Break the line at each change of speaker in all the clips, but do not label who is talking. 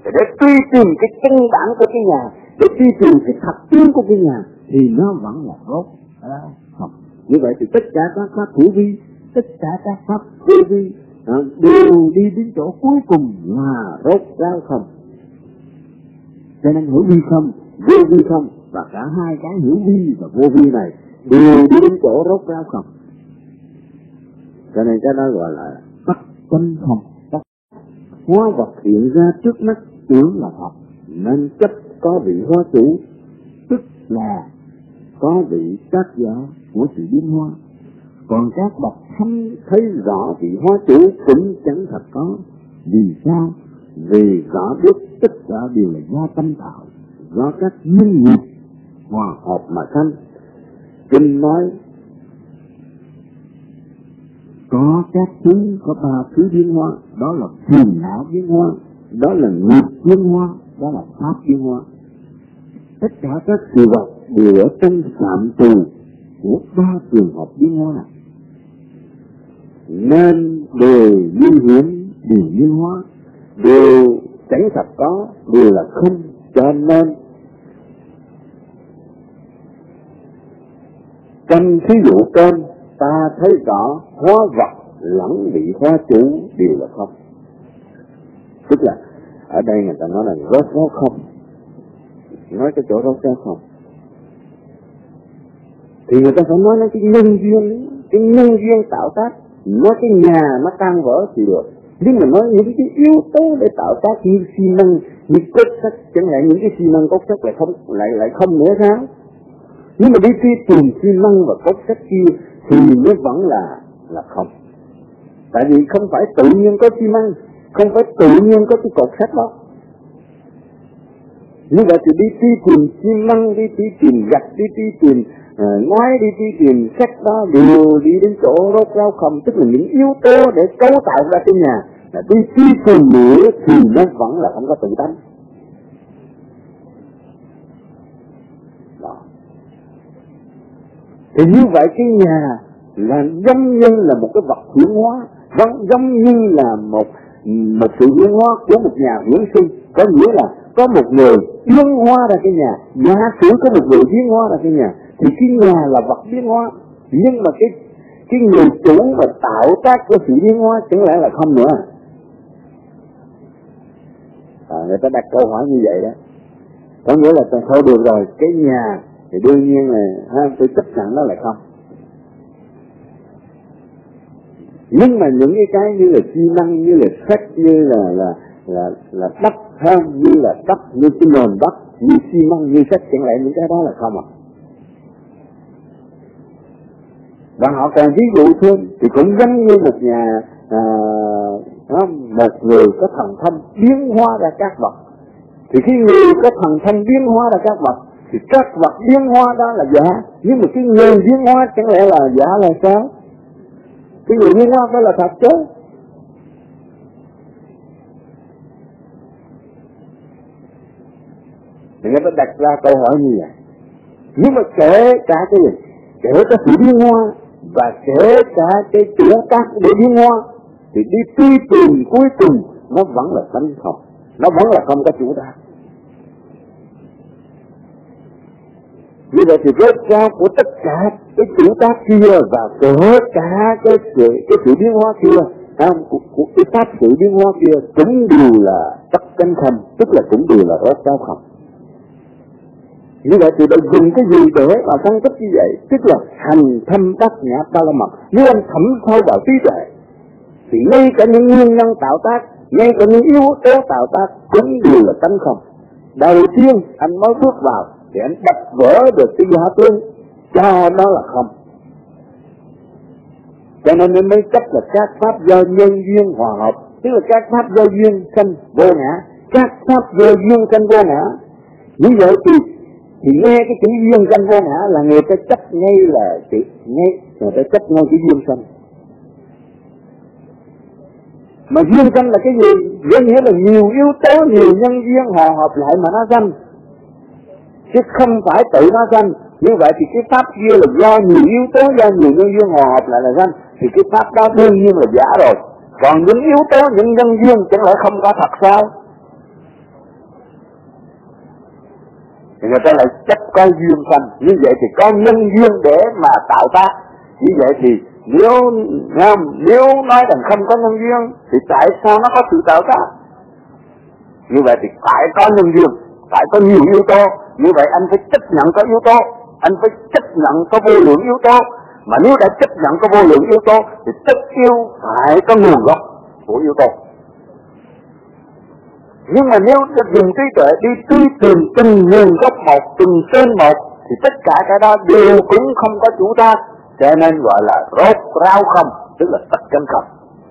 để truy tìm cái căn bản của cái nhà, để truy tìm cái thật tướng của cái nhà, thì nó vẫn là rốt không. Như vậy thì tất cả các pháp hữu vi, tất cả các pháp vô vi đều đi đến chỗ cuối cùng là rốt ráo không. Cho nên hữu vi không, vô vi không, và cả hai cái hữu vi và vô vi này đều đi đến chỗ rốt ráo không. Cho nên cái đó gọi là bất chân không. Hóa vật hiện ra trước mắt tưởng là thật, nên chấp có vị hóa chủ, tức là có vị tác giả của sự biến hóa. Còn các bậc thánh thấy rõ vị hóa chủ cũng chẳng thật có. Vì sao? Vì rõ biết tất cả đều là do tâm tạo, do các duyên nghiệp hòa hợp mà sanh. Kinh nói có các thứ, có ba thứ biến hóa, đó là phiền não biến hóa, đó là nghiệp biến hóa, đó là pháp biến hóa. Tất cả các sự vật đều ở trong phạm trù của ba trường hợp biến hóa này, nên đều nguy hiểm, đều biến hóa, đều chẳng thật có, đều là không. Cho nên trong thí dụ trên ta thấy rõ hóa vật lẫn vị hóa chủ đều là không. Tức là ở đây người ta nói là rốt ráo không, nói cái chỗ rốt ráo không thì người ta phải nói cái nhân duyên tạo tác. Nói cái nhà nó tan vỡ thì được, nhưng mà nói những cái yếu tố để tạo tác như xi măng, như cốt sắt, chẳng hạn những cái xi măng cốt sắt lại không nữa sao? Nhưng mà đi truy tìm xi măng và cốt sắt kia thì nó vẫn là không. Tại vì không phải tự nhiên có xi măng, không phải tự nhiên có cái cột sắt đó. Như vậy thì đi truy tìm xi măng, đi truy tìm gạch, đi truy tìm ngói, đi truy tìm sắt đó đều đi đến chỗ rốt ráo không. Tức là những yếu tố để cấu tạo ra cái nhà là đi truy tìm nữa thì nó vẫn là không có tự tánh. Đó. Thì như vậy cái nhà là giống như là một cái vật hiển hóa, giống như là một sự hiển hóa của một nhà hiển sinh. Có nghĩa là có một người biến hóa ra cái nhà, giả sử có một người biến hóa ra cái nhà thì cái nhà là vật biến hóa, nhưng mà cái người chủ mà tạo tác của sự biến hóa chẳng lẽ là không nữa? Người ta đặt câu hỏi như vậy đó, có nghĩa là thôi được rồi, cái nhà thì đương nhiên là tôi chấp nhận đó là không. Nhưng mà những cái như là xi măng, như là sắt, như là đất hơn, như là đất, như cái nền đất, như xi măng, như sắt, chẳng lẽ những cái đó là không à? Và họ còn ví dụ thêm thì cũng giống như một nhà một người có thần thông biến hóa ra các vật. Thì khi người có thần thông biến hóa ra các vật thì các vật biến hóa đó là giả, nhưng mà cái người biến hóa chẳng lẽ là giả là sao? Cái người biến hóa phải là thật chứ. Thì người ta đặt ra câu hỏi như vậy. Nhưng mà kể cả cái gì, kể cả sự biến hóa và kể cả cái chuyển tác để biến hóa thì đi truy tìm cuối cùng nó vẫn là tánh không, nó vẫn là không có chủ tác. Như vậy thì rốt ráo của tất cả cái chủ tác kia và kể cả cái sự biến hóa kia, của cái pháp sự biến hóa kia cũng đều là tất chân không, tức là cũng đều là rốt ráo không. Như vậy thì đã dùng cái gì để mà phân tích như vậy? Tức là hành thâm tác nhã ba la mật. Nếu anh thẩm sâu vào trí tuệ thì ngay cả những nguyên nhân tạo tác, ngay cả những yếu tố tạo tác cũng đều là tánh không. Đầu tiên anh mới bước vào thì anh đập vỡ được cái giả tướng cho nó là không. Cho nên anh mới chấp là các pháp do nhân duyên hòa hợp, tức là các pháp do duyên sanh vô ngã, các pháp do duyên sanh vô ngã. Như vậy thì nghe cái chữ duyên sanh vô ngã là người ta chấp ngay là người ta chấp ngay cái duyên sanh. Mà duyên sanh là cái gì? Có nghĩa là nhiều yếu tố, nhiều nhân duyên hòa hợp lại mà nó sanh, chứ không phải tự nó sanh. Như vậy thì cái pháp kia là do nhiều yếu tố, do nhiều nhân duyên hòa hợp lại là sanh, thì cái pháp đó đương nhiên là giả rồi. Còn những yếu tố, những nhân duyên chẳng lẽ không có thật sao? thì người ta lại chấp có duyên sanh. Như vậy thì có nhân duyên để mà tạo tác. Như vậy thì nếu nói rằng không có nhân duyên thì tại sao nó có sự tạo tác? Như vậy thì phải có nhân duyên, phải có nhiều yếu tố. Như vậy anh phải chấp nhận có yếu tố, anh phải chấp nhận có vô lượng yếu tố. Mà nếu đã chấp nhận có vô lượng yếu tố thì tất yếu phải có nguồn gốc của yếu tố. Nhưng mà nếu dùng trí tuệ đi truy tìm từng nguồn gốc một, từng tên một, thì tất cả cái đó đều cũng không có chủ tác, cho nên gọi là rốt ráo không, tức là tất chân không.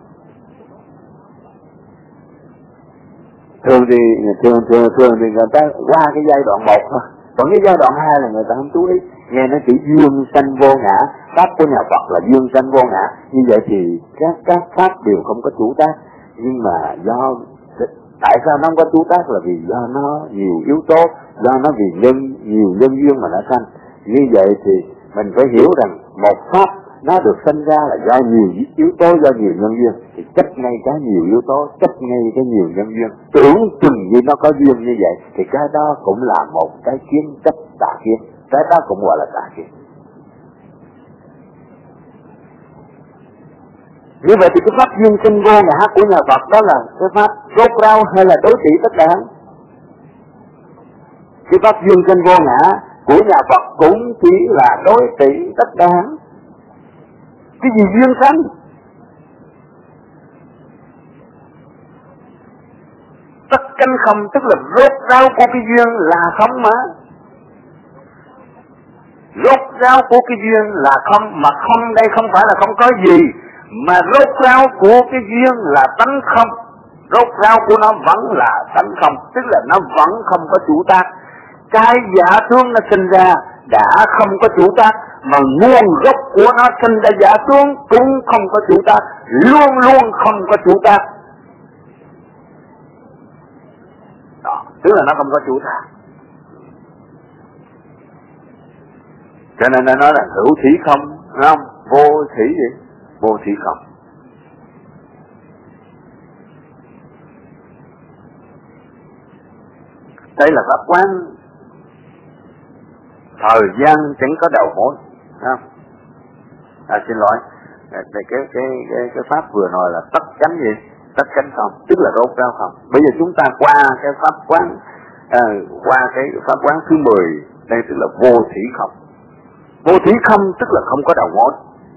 Thường thì người ta qua cái giai đoạn 1 thôi, còn cái giai đoạn 2 là người ta không chú ý. Nghe nó chữ dương sanh vô ngã, pháp của nhà Phật là dương sanh vô ngã. Như vậy thì các pháp đều không có chủ tác. Nhưng mà tại sao nó không có chủ tác là vì do nó nhiều yếu tố, do nó vì nhiều nhân duyên mà nó sanh. Như vậy thì mình phải hiểu rằng một pháp nó được sinh ra là do nhiều yếu tố, do nhiều nhân duyên. Thì chấp ngay cái nhiều yếu tố, chấp ngay cái nhiều nhân duyên, tưởng chừng như nó có duyên như vậy, thì cái đó cũng là một cái kiến chấp tà kiến. Cái đó cũng gọi là tà kiến. Như vậy thì cái pháp duyên sinh vô ngã của nhà Phật đó là cái pháp rốt ráo hay là đối trị tất cả? Cái pháp duyên sinh vô ngã của nhà Phật cũng chỉ là đối trị tất cả. Cái gì duyên sanh? Tất cánh không, tức là rốt ráo của cái duyên là không mà. Rốt ráo của cái duyên là không, mà không đây không phải là không có gì, mà rốt ráo của cái duyên là tánh không. Rốt ráo của nó vẫn là tánh không, tức là nó vẫn không có chủ tác. Cái giả tướng nó sinh ra đã không có chủ tác, mà nguồn gốc của nó sinh ra giả tướng cũng không có chủ tác, luôn luôn không có chủ tác. Đó, tức là nó không có chủ tác. Cho nên nó nói là hữu thủy không, đúng không? Vô thủy gì? Vô thủy không. Đây là pháp quán thời gian chẳng có đầu mối, không? Xin lỗi, cái pháp vừa nói là tất cánh gì? Tất cánh không, tức là rốt ráo không. Bây giờ chúng ta qua cái pháp quán, qua cái pháp quán thứ 10, đây tức là vô thủy không. Vô thủy không tức là không có đầu mối.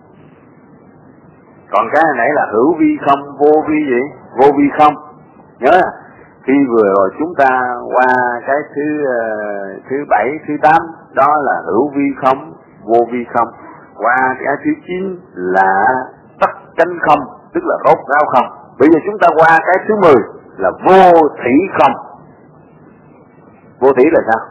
Còn cái nãy là hữu vi không, vô vi gì? Vô vi không. Nhớ khi vừa rồi chúng ta qua cái thứ 7, thứ 8 đó là hữu vi không, vô vi không. Qua cái thứ 9 là tất cánh không, tức là rốt ráo không. Bây giờ chúng ta qua cái thứ 10 là vô thủy không. Vô thủy là sao?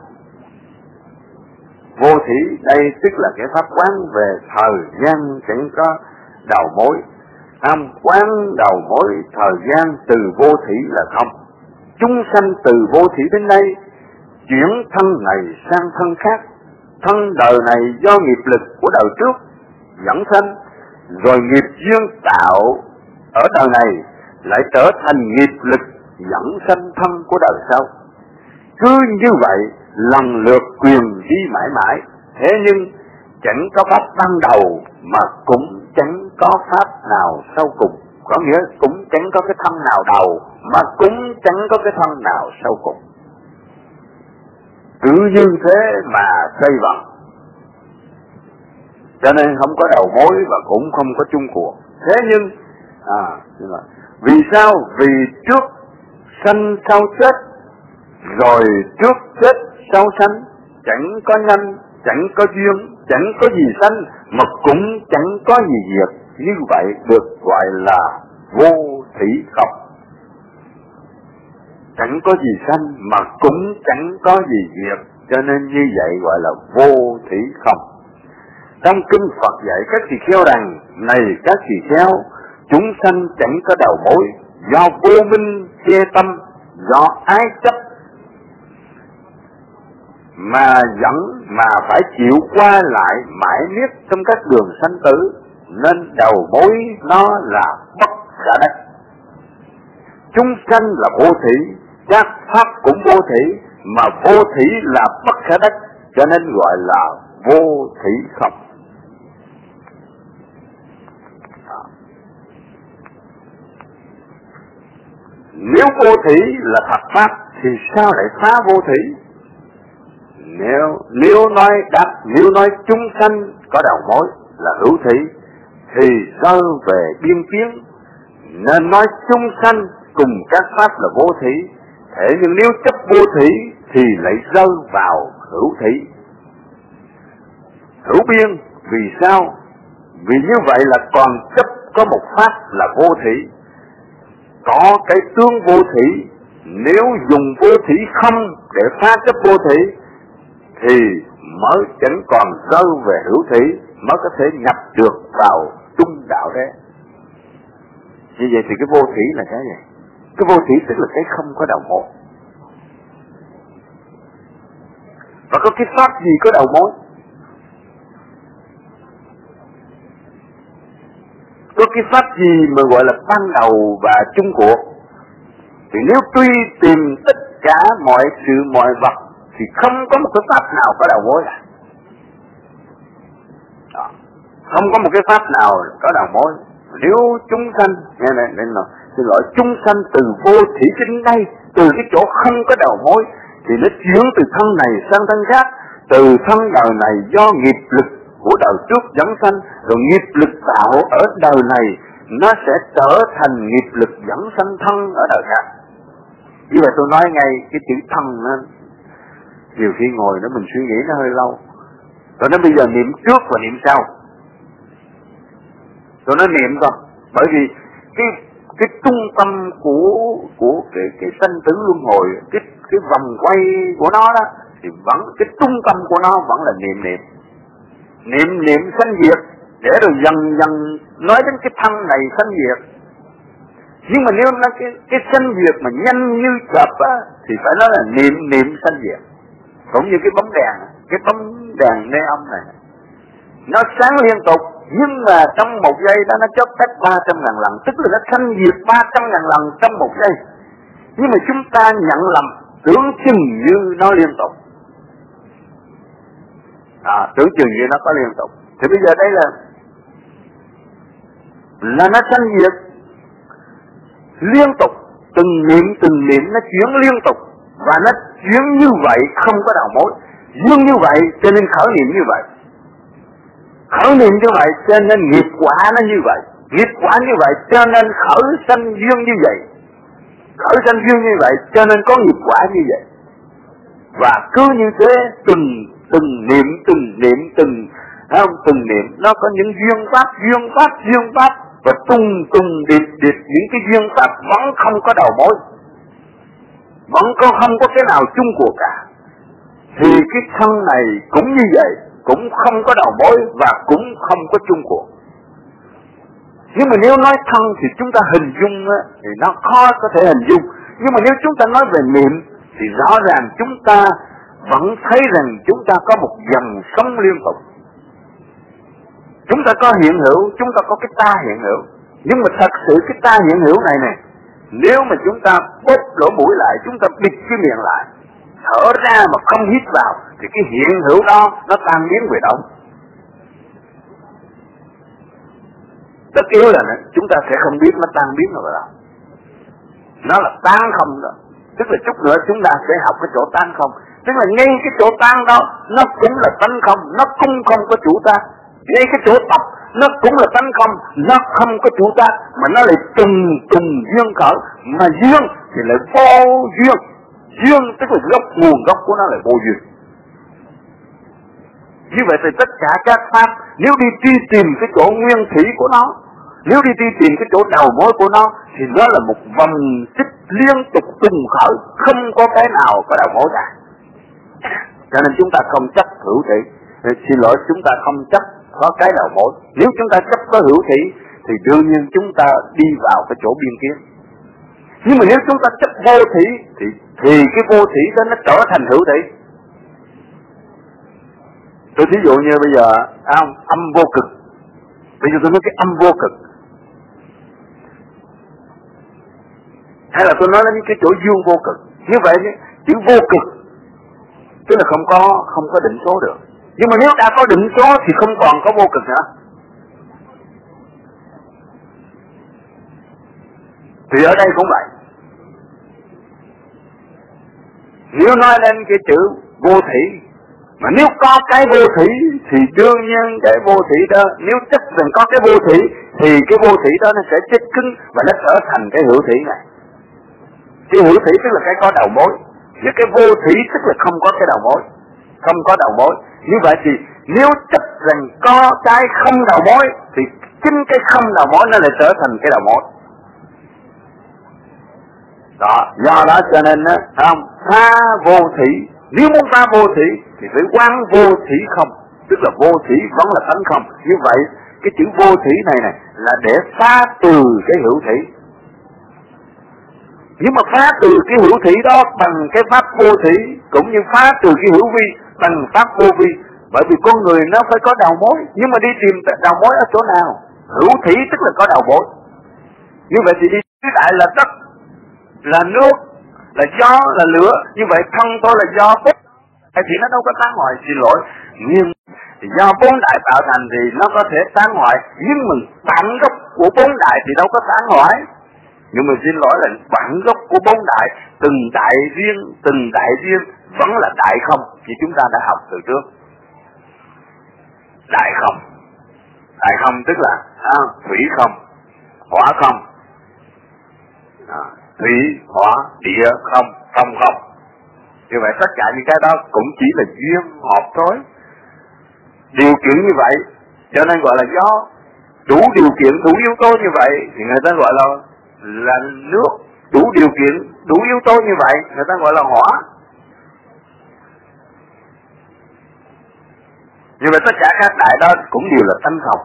Vô thủy đây tức là cái pháp quán về thời gian chẳng có đầu mối. Quán đầu mối thời gian từ vô thủy là không. Chúng sanh từ vô thủy đến đây, chuyển thân này sang thân khác. Thân đời này do nghiệp lực của đời trước dẫn sanh, rồi nghiệp duyên tạo ở đời này lại trở thành nghiệp lực dẫn sanh thân của đời sau. Cứ như vậy lần lượt quyền đi mãi mãi. Thế nhưng chẳng có pháp ban đầu mà cũng chẳng có pháp nào sau cùng. Có nghĩa cũng chẳng có cái thân nào đầu mà cũng chẳng có cái thân nào sau cùng. Cứ như thế mà xoay vần, cho nên không có đầu mối và cũng không có chung cuộc. Thế nhưng vì sao? Vì trước sanh sau chết, rồi trước chết sau sanh, chẳng có nhân, chẳng có duyên, chẳng có gì sanh mà cũng chẳng có gì diệt. Như vậy được gọi là vô thủy không. Chẳng có gì sanh mà cũng chẳng có gì diệt, cho nên như vậy gọi là vô thủy không. Trong kinh Phật dạy các tỳ kheo rằng: này các tỳ kheo, chúng sanh chẳng có đầu mối, do vô minh che tâm, do ái chấp mà dẫn, mà phải chịu qua lại mãi miết trong các đường sanh tử, nên đầu mối nó là bất khả đắc. Chúng sanh là vô thủy, các pháp cũng vô thủy, mà vô thủy là bất khả
trái đất, cho nên gọi là vô thủy không. Nếu vô thủy là thật pháp thì sao lại phá vô thủy? Nếu nói chúng sanh có đầu mối là hữu thủy thì rơi về biên kiến, nên nói chúng sanh cùng các pháp là vô thủy. Thế nhưng nếu chấp vô thủy thì lại rơi vào hữu thủy, hữu biên. Vì sao? Vì như vậy là còn chấp có một pháp là vô thủy, có cái tướng vô thủy. Nếu dùng vô thủy không để phá chấp vô thủy thì mới chẳng còn rơi về hữu thủy, mới có thể nhập được vào trung đạo đấy. Như vậy thì cái vô thủy là cái gì? Cái vô thủy tức là cái không có đầu mối. Và có cái pháp gì có đầu mối? Có cái pháp gì mà gọi là ban đầu và chung cuộc? Thì nếu tuy tìm tất cả mọi sự mọi vật thì không có một cái pháp nào có đầu mối cả. Không có một cái pháp nào có đầu mối. Nếu chúng sanh, xin lỗi, chúng sanh từ vô thủy chính đây, từ cái chỗ không có đầu mối, thì nó chuyển từ thân này sang thân khác. Từ thân đời này do nghiệp lực của đời trước dẫn sanh, rồi nghiệp lực tạo ở đời này nó sẽ trở thành nghiệp lực dẫn sanh thân ở đời khác. Như vậy tôi nói ngay cái chữ thân đó, nhiều khi ngồi đó mình suy nghĩ nó hơi lâu. Rồi nó bây giờ niệm trước và niệm sau. Rồi nó niệm coi, bởi vì cái trung tâm của cái sanh tử luân hồi, cái vòng quay của nó đó, thì vẫn cái trung tâm của nó vẫn là niệm sanh diệt, để rồi dần dần nói đến cái thân này sanh diệt. Nhưng mà nếu nó cái sanh diệt mà nhanh như chớp á, thì phải nói là niệm sanh diệt. Cũng như cái bóng đèn neon này, nó sáng liên tục, nhưng mà trong một giây đó nó chớp tắt 300.000 lần, tức là nó sanh diệt 300.000 lần trong một giây. Nhưng mà chúng ta nhận lầm, tưởng chừng như nó liên tục. Tưởng chừng như nó có liên tục. Thì bây giờ đây là nó sanh diệt liên tục, từng niệm nó chuyển liên tục, và nó chuyển như vậy không có đầu mối. Dương như vậy cho nên khởi niệm như vậy, khởi niệm như vậy cho nên nghiệp quả nó như vậy, nghiệp quả như vậy cho nên khởi sanh dương như vậy, khởi sanh dương như vậy cho nên có nghiệp quả như vậy. Và cứ như thế từng niệm từng niệm nó có những duyên pháp, và từng điệp những cái duyên pháp vẫn không có đầu mối, vẫn không có cái nào chung cuộc cả. Thì cái thân này cũng như vậy, cũng không có đầu mối và cũng không có chung cuộc. Nhưng mà nếu nói thân thì chúng ta hình dung thì nó khó có thể hình dung. Nhưng mà nếu chúng ta nói về niệm thì rõ ràng chúng ta vẫn thấy rằng chúng ta có một dòng sống liên tục. Chúng ta có hiện hữu, chúng ta có cái ta hiện hữu. Nhưng mà thật sự cái ta hiện hữu này, nếu mà chúng ta bóp lỗ mũi lại, chúng ta bịt cái miệng lại, thở ra mà không hít vào, thì cái hiện hữu đó nó tan biến về đâu? Tất yếu là chúng ta sẽ không biết nó tan biến ở đâu. Nó là tan không đó. Tức là chút nữa chúng ta sẽ học cái chỗ tan không. Tức là ngay cái chỗ tan đó nó cũng là tánh không, nó cũng không có chủ ta. Ngay cái chỗ tập nó cũng là tánh không, nó không có chủ ta, mà nó lại từng duyên khởi. Mà duyên thì lại vô duyên. Duyên tức là nguồn gốc của nó là vô duyên. Như vậy thì tất cả các pháp nếu đi truy tìm cái chỗ nguyên thủy của nó, nếu đi truy tìm cái chỗ đầu mối của nó, thì nó là một vòng tích liên tục trùng khởi, không có cái nào có đầu mối cả. Cho nên chúng ta không chấp hữu thủy. Xin lỗi, chúng ta không chấp có cái đầu mối. Nếu chúng ta chấp có hữu thủy thì đương nhiên chúng ta đi vào cái chỗ biên kiến. Nhưng mà nếu chúng ta chấp vô thủy thì cái vô thủy đó nó trở thành hữu thủy. Tôi thí dụ như bây giờ âm vô cực. Bây giờ tôi nói cái âm vô cực, hay là tôi nói đến cái chỗ dương vô cực. Như vậy chữ vô cực tức là không có định số được. Nhưng mà nếu đã có định số thì không còn có vô cực nữa. Thì ở đây cũng vậy. Nếu nói lên cái chữ vô thủy, mà nếu có cái vô thủy thì đương nhiên cái vô thủy đó, nếu chắc rằng có cái vô thủy thì cái vô thủy đó nó sẽ chết cứng và nó trở thành cái hữu thủy này. Cái hữu thủy tức là cái có đầu mối, và cái vô thủy tức là không có cái đầu mối, không có đầu mối. Như vậy thì nếu chắc rằng có cái không đầu mối thì chính cái không đầu mối nó lại trở thành cái đầu mối. Đó, do đó cho nên á, không phá vô thủy. Nếu muốn phá vô thủy thì phải quán vô thủy không, tức là vô thủy vẫn là tánh không. Như vậy cái chữ vô thủy này là để phá từ cái hữu thủy. Nhưng mà phá từ cái hữu thủy đó bằng cái pháp vô thủy, cũng như phá từ cái hữu vi bằng pháp vô vi. Bởi vì con người nó phải có đầu mối, nhưng mà đi tìm đầu mối ở chỗ nào? Hữu thủy tức là có đầu mối. Như vậy thì đi tứ đại là đất, là nước, là gió, là lửa. Như vậy thân tôi là do bốn đại thì nó đâu có tán hoại, xin lỗi. Nhưng do bốn đại tạo thành thì nó có thể tán hoại, nhưng mà bản gốc của bốn đại thì đâu có tán hoại. Nhưng mà xin lỗi là bản gốc của bốn đại, từng đại riêng vẫn là đại không, như chúng ta đã học từ trước. Đại không tức là thủy không, hỏa không, thủy, hỏa, địa không, phong không. Như vậy tất cả những cái đó cũng chỉ là duyên hợp thôi. Điều kiện như vậy cho nên gọi là gió. Đủ điều kiện, đủ yếu tố như vậy thì người ta gọi là nước. Đủ điều kiện, đủ yếu tố như vậy người ta gọi là hỏa. Như vậy tất cả các đại đó cũng đều là tánh không.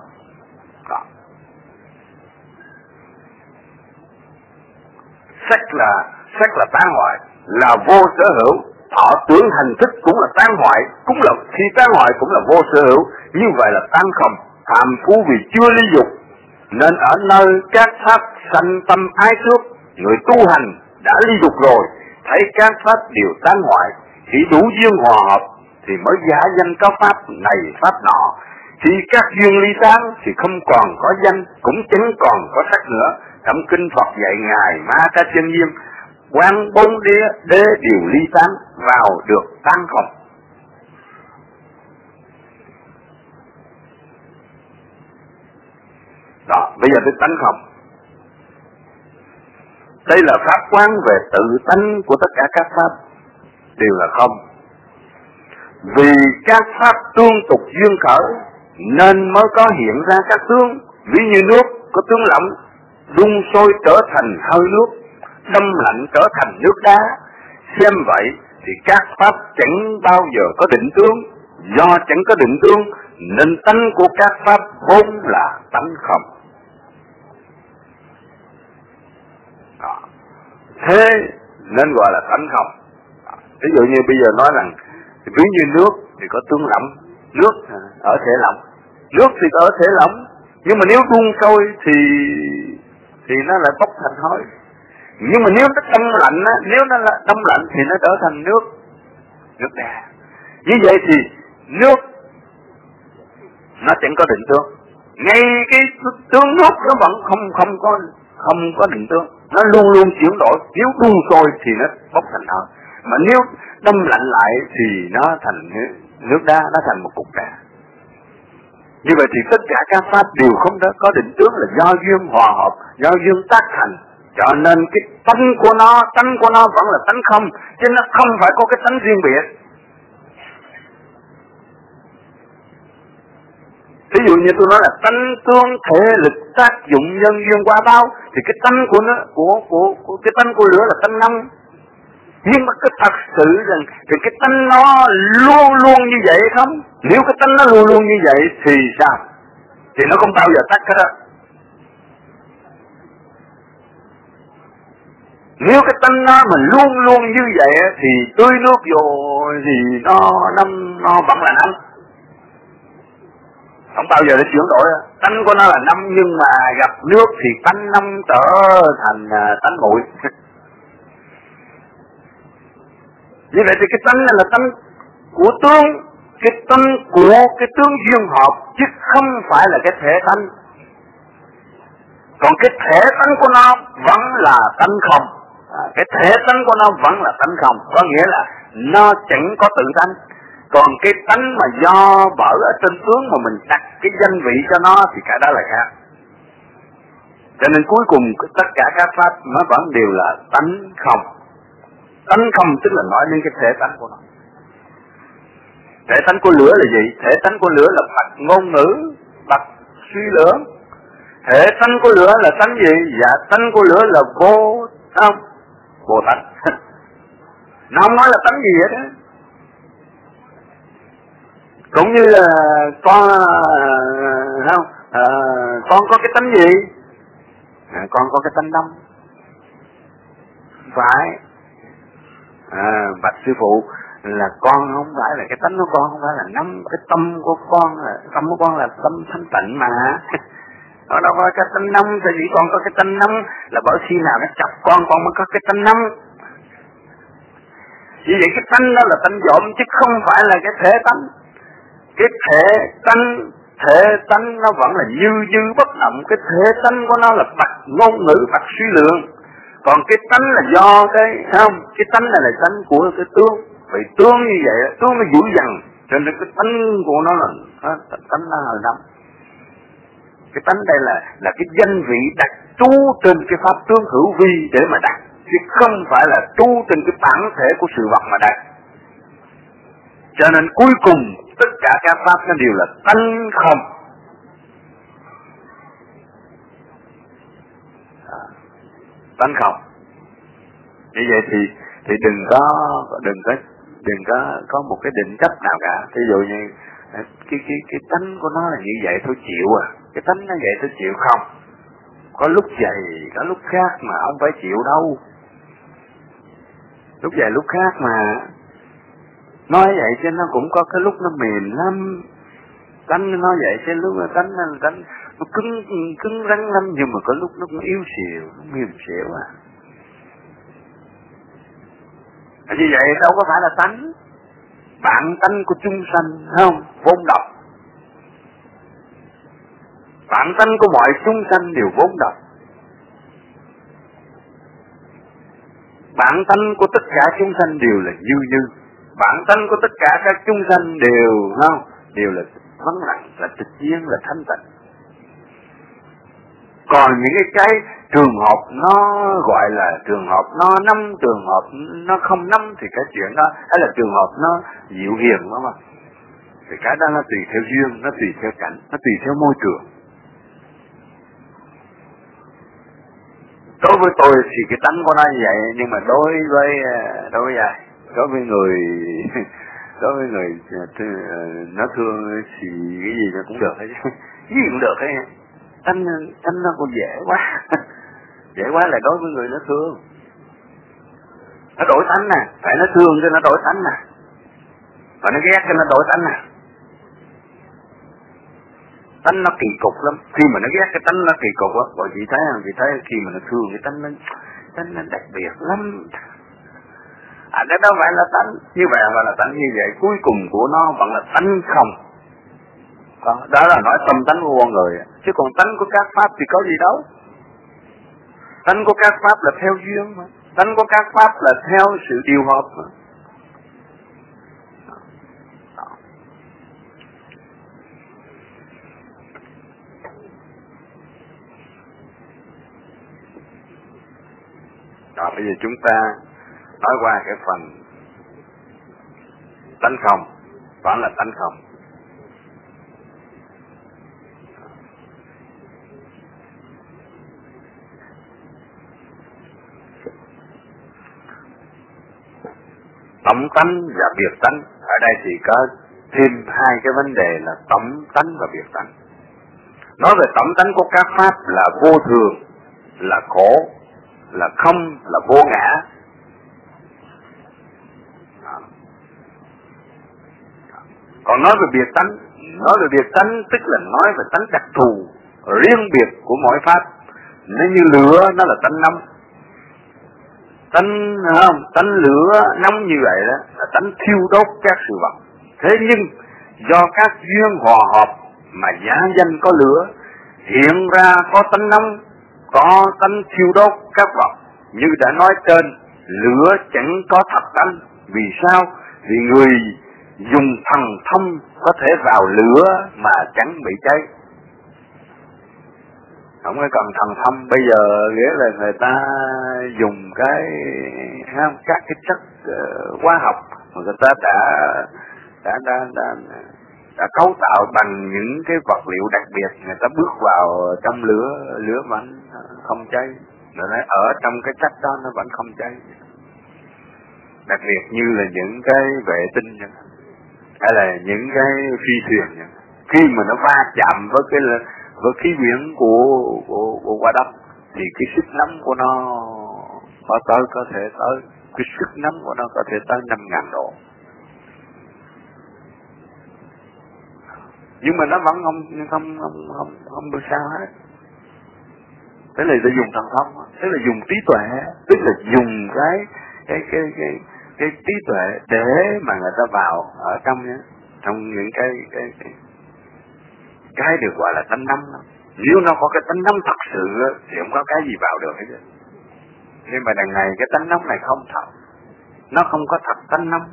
Sắc là tán hoại, là vô sở hữu. Thọ tưởng hành thức cũng là tán hoại, cũng là khi tán hoại cũng là vô sở hữu. Như vậy là tán không. Hàm phú vì chưa ly dục, nên ở nơi các pháp sanh tâm ái trước, người tu hành đã ly dục rồi, thấy các pháp đều tán hoại. Chỉ đủ duyên hòa hợp thì mới giả danh có pháp này pháp nọ. Khi các duyên ly tán thì không còn có danh, cũng chẳng còn có sắc nữa. Trong kinh Phật dạy ngài Ma Ca Chân Nghiêm, quán bốn đế đều ly tán, vào được tán không. Đó, bây giờ tới tánh không. Đây là pháp quán về tự tánh của tất cả các pháp đều là không. Vì các pháp tương tục duyên khởi nên mới có hiện ra các tướng. Ví như nước có tướng lỏng, đun sôi trở thành hơi nước, đông lạnh trở thành nước đá. Xem vậy thì các pháp chẳng bao giờ có định tướng. Do chẳng có định tướng nên tánh của các pháp vốn là tánh không. Đó. Thế nên gọi là tánh không. Ví dụ như bây giờ nói rằng ví như nước thì có tướng lỏng, nước ở thể lỏng, nước thì có ở thể lỏng, nhưng mà nếu đun sôi thì nó lại bốc thành hơi. Nhưng mà nếu nó đông lạnh á, nếu nó là đông lạnh thì nó trở thành nước đá. Như vậy thì nước nó chẳng có định tướng. Ngay cái tướng nước nó vẫn không có định tướng, nó luôn luôn chuyển đổi. Nếu đun sôi thì nó bốc thành hơi, mà nếu đông lạnh lại thì nó thành nước đá, nó thành một cục đá. Như vậy thì tất cả các pháp đều không có định tướng, là do duyên hòa hợp, do duyên tác thành. Cho nên cái tánh của nó vẫn là tánh không, chứ nó không phải có cái tánh riêng biệt. Ví dụ như tôi nói là tánh tương thể lực tác dụng nhân duyên quả báo, thì cái tánh của nó của cái tánh của lửa là tánh nóng. Nhưng mà cái thật sự rằng thì cái tánh nó luôn luôn như vậy không? Nếu cái tánh nó luôn luôn như vậy thì sao? Thì nó không bao giờ tắt hết á. Nếu cái tánh nó mà luôn luôn như vậy thì tưới nước vô thì nó vẫn là nóng, không bao giờ nó chuyển đổi. Tánh của nó là nóng, nhưng mà gặp nước thì tánh nóng trở thành tánh nguội. Như vậy thì cái tánh này là của tướng, cái tánh của cái tướng duyên hợp, chứ không phải là cái thể tánh. Còn cái thể tánh của nó vẫn là tánh không. Cái thể tánh của nó vẫn là tánh không, có nghĩa là nó chẳng có tự tánh. Còn cái tánh mà do bở ở trên tướng mà mình đặt cái danh vị cho nó thì cả đó là khác. Cho nên cuối cùng tất cả các pháp nó vẫn đều là tánh không. Tánh không tức là nói đến cái thể tánh của nó. Thể tánh của lửa là gì? Thể tánh của lửa là bậc ngôn ngữ, bậc suy lưỡng. Thể tánh của lửa là tánh gì? Dạ tánh của lửa là vô không? Vô tánh. Nó không nói là tánh gì hết á. Cũng như là con con có cái tánh gì? Con có cái tánh đông. Phải. Bạch sư phụ là con không phải là cái tánh của con không phải là nắm, cái tâm của con là tâm thanh tịnh mà. Nó đâu có cái tánh nóng, tại vì con có cái tánh nóng là bởi khi nào nó chọc con mới có cái tánh nóng. Vì vậy cái tánh đó là tánh dộm chứ không phải là cái thể tánh. Cái thể tánh nó vẫn là như bất động, cái thể tánh của nó là bậc ngôn ngữ, bậc suy lượng. Còn cái tánh là do cái không, cái tánh này là tánh của cái tướng. Vì tướng như vậy, tướng nó dữ dằn, cho nên cái tánh của nó là tánh nó là nóng. Cái tánh đây là cái danh vị đặt trú trên cái pháp tướng hữu vi để mà đặt, chứ không phải là trú trên cái bản thể của sự vật mà đặt. Cho nên cuối cùng tất cả các pháp nó đều là tánh không. Tánh không. Như vậy thì đừng có một cái định chấp nào cả. Ví dụ như cái tánh của nó là như vậy thôi chịu à. Cái tánh nó vậy thôi chịu không. Có lúc vậy, có lúc khác mà ông phải chịu đâu. Lúc vậy lúc khác mà. Nói vậy chứ nó cũng có cái lúc nó mềm lắm. Tánh nó vậy chứ lúc nó tánh nó cứng rắn lắm, nhưng mà có lúc nó cũng yếu xìu, nó mềm xỉu à. Như vậy đâu có phải là tánh. Bản tánh của chúng sanh không, vốn độc. Bản tánh của mọi chúng sanh đều vốn độc. Bản tánh của tất cả chúng sanh đều là như. Bản tánh của tất cả các chúng sanh đều không, đều là vắng lặng, là tịch nhiên, là thanh tịnh. Còn những cái trường hợp nó gọi là trường hợp nó năm, trường hợp nó không năm thì cái chuyện đó, hay là trường hợp nó dịu hiền đó mà. Thì cái đó nó tùy theo duyên, nó tùy theo cảnh, nó tùy theo môi trường. Đối với tôi thì cái tánh của nó như vậy, nhưng mà đối với người nó thương thì cái gì nó cũng được hết, cái gì cũng được hết. Tánh nó cũng dễ quá. Dễ quá là đối với người nó thương. Nó đổi tánh nè, tại nó thương cho nó đổi tánh nè. Và nó ghét cho nó đổi tánh nè. Tánh nó kỳ cục lắm. Khi mà nó ghét cái tánh nó kỳ cục á, bởi chị thấy khi mà nó thương cái tánh nó đặc biệt lắm. Cái đó phải là tánh, như vậy là tánh như vậy, cuối cùng của nó vẫn là tánh không. Đó là nói tâm tánh của con người, chứ còn tánh của các pháp thì có gì đâu. Tánh của các pháp là theo duyên mà. Tánh của các pháp là theo sự điều hợp mà. Rồi bây giờ chúng ta nói qua cái phần tánh không, vẫn là tánh không. Tổng tánh và biệt tánh. Ở đây thì có thêm hai cái vấn đề là tổng tánh và biệt tánh. Nói về tổng tánh của các pháp là vô thường, là khổ, là không, là vô ngã. Còn nói về biệt tánh tức là nói về tánh đặc thù, riêng biệt của mỗi pháp. Nếu như lửa nó là tánh nóng, tánh lửa nóng như vậy đó là tánh thiêu đốt các sự vật. Thế nhưng do các duyên hòa hợp mà giả danh có lửa, hiện ra có tánh nóng, có tánh thiêu đốt các vật. Như đã nói trên, lửa chẳng có thật tánh. Vì sao? Vì người dùng thần thông có thể vào lửa mà chẳng bị cháy. Không có cần thần thông. Bây giờ nghĩa là người ta dùng các cái chất hóa học mà người ta đã cấu tạo bằng những cái vật liệu đặc biệt, người ta bước vào trong lửa vẫn không cháy. Rồi nói ở trong cái chất đó nó vẫn không cháy. Đặc biệt như là những cái vệ tinh hay là những cái phi thuyền, khi mà nó va chạm với khí quyển của quả đất thì cái sức nóng của nó có thể tới cái sức nóng của nó có thể tới 5.000 độ. Nhưng mà nó vẫn không được sao hết. Thế là dùng thần thông, thế là dùng trí tuệ, tức là dùng cái trí tuệ để mà người ta vào ở trong những cái được gọi là tánh nóng. Nếu nó có cái tánh nóng thật sự thì không có cái gì vào được hết. Nhưng mà đằng này cái tánh nóng này không thật, nó không có thật tánh nóng.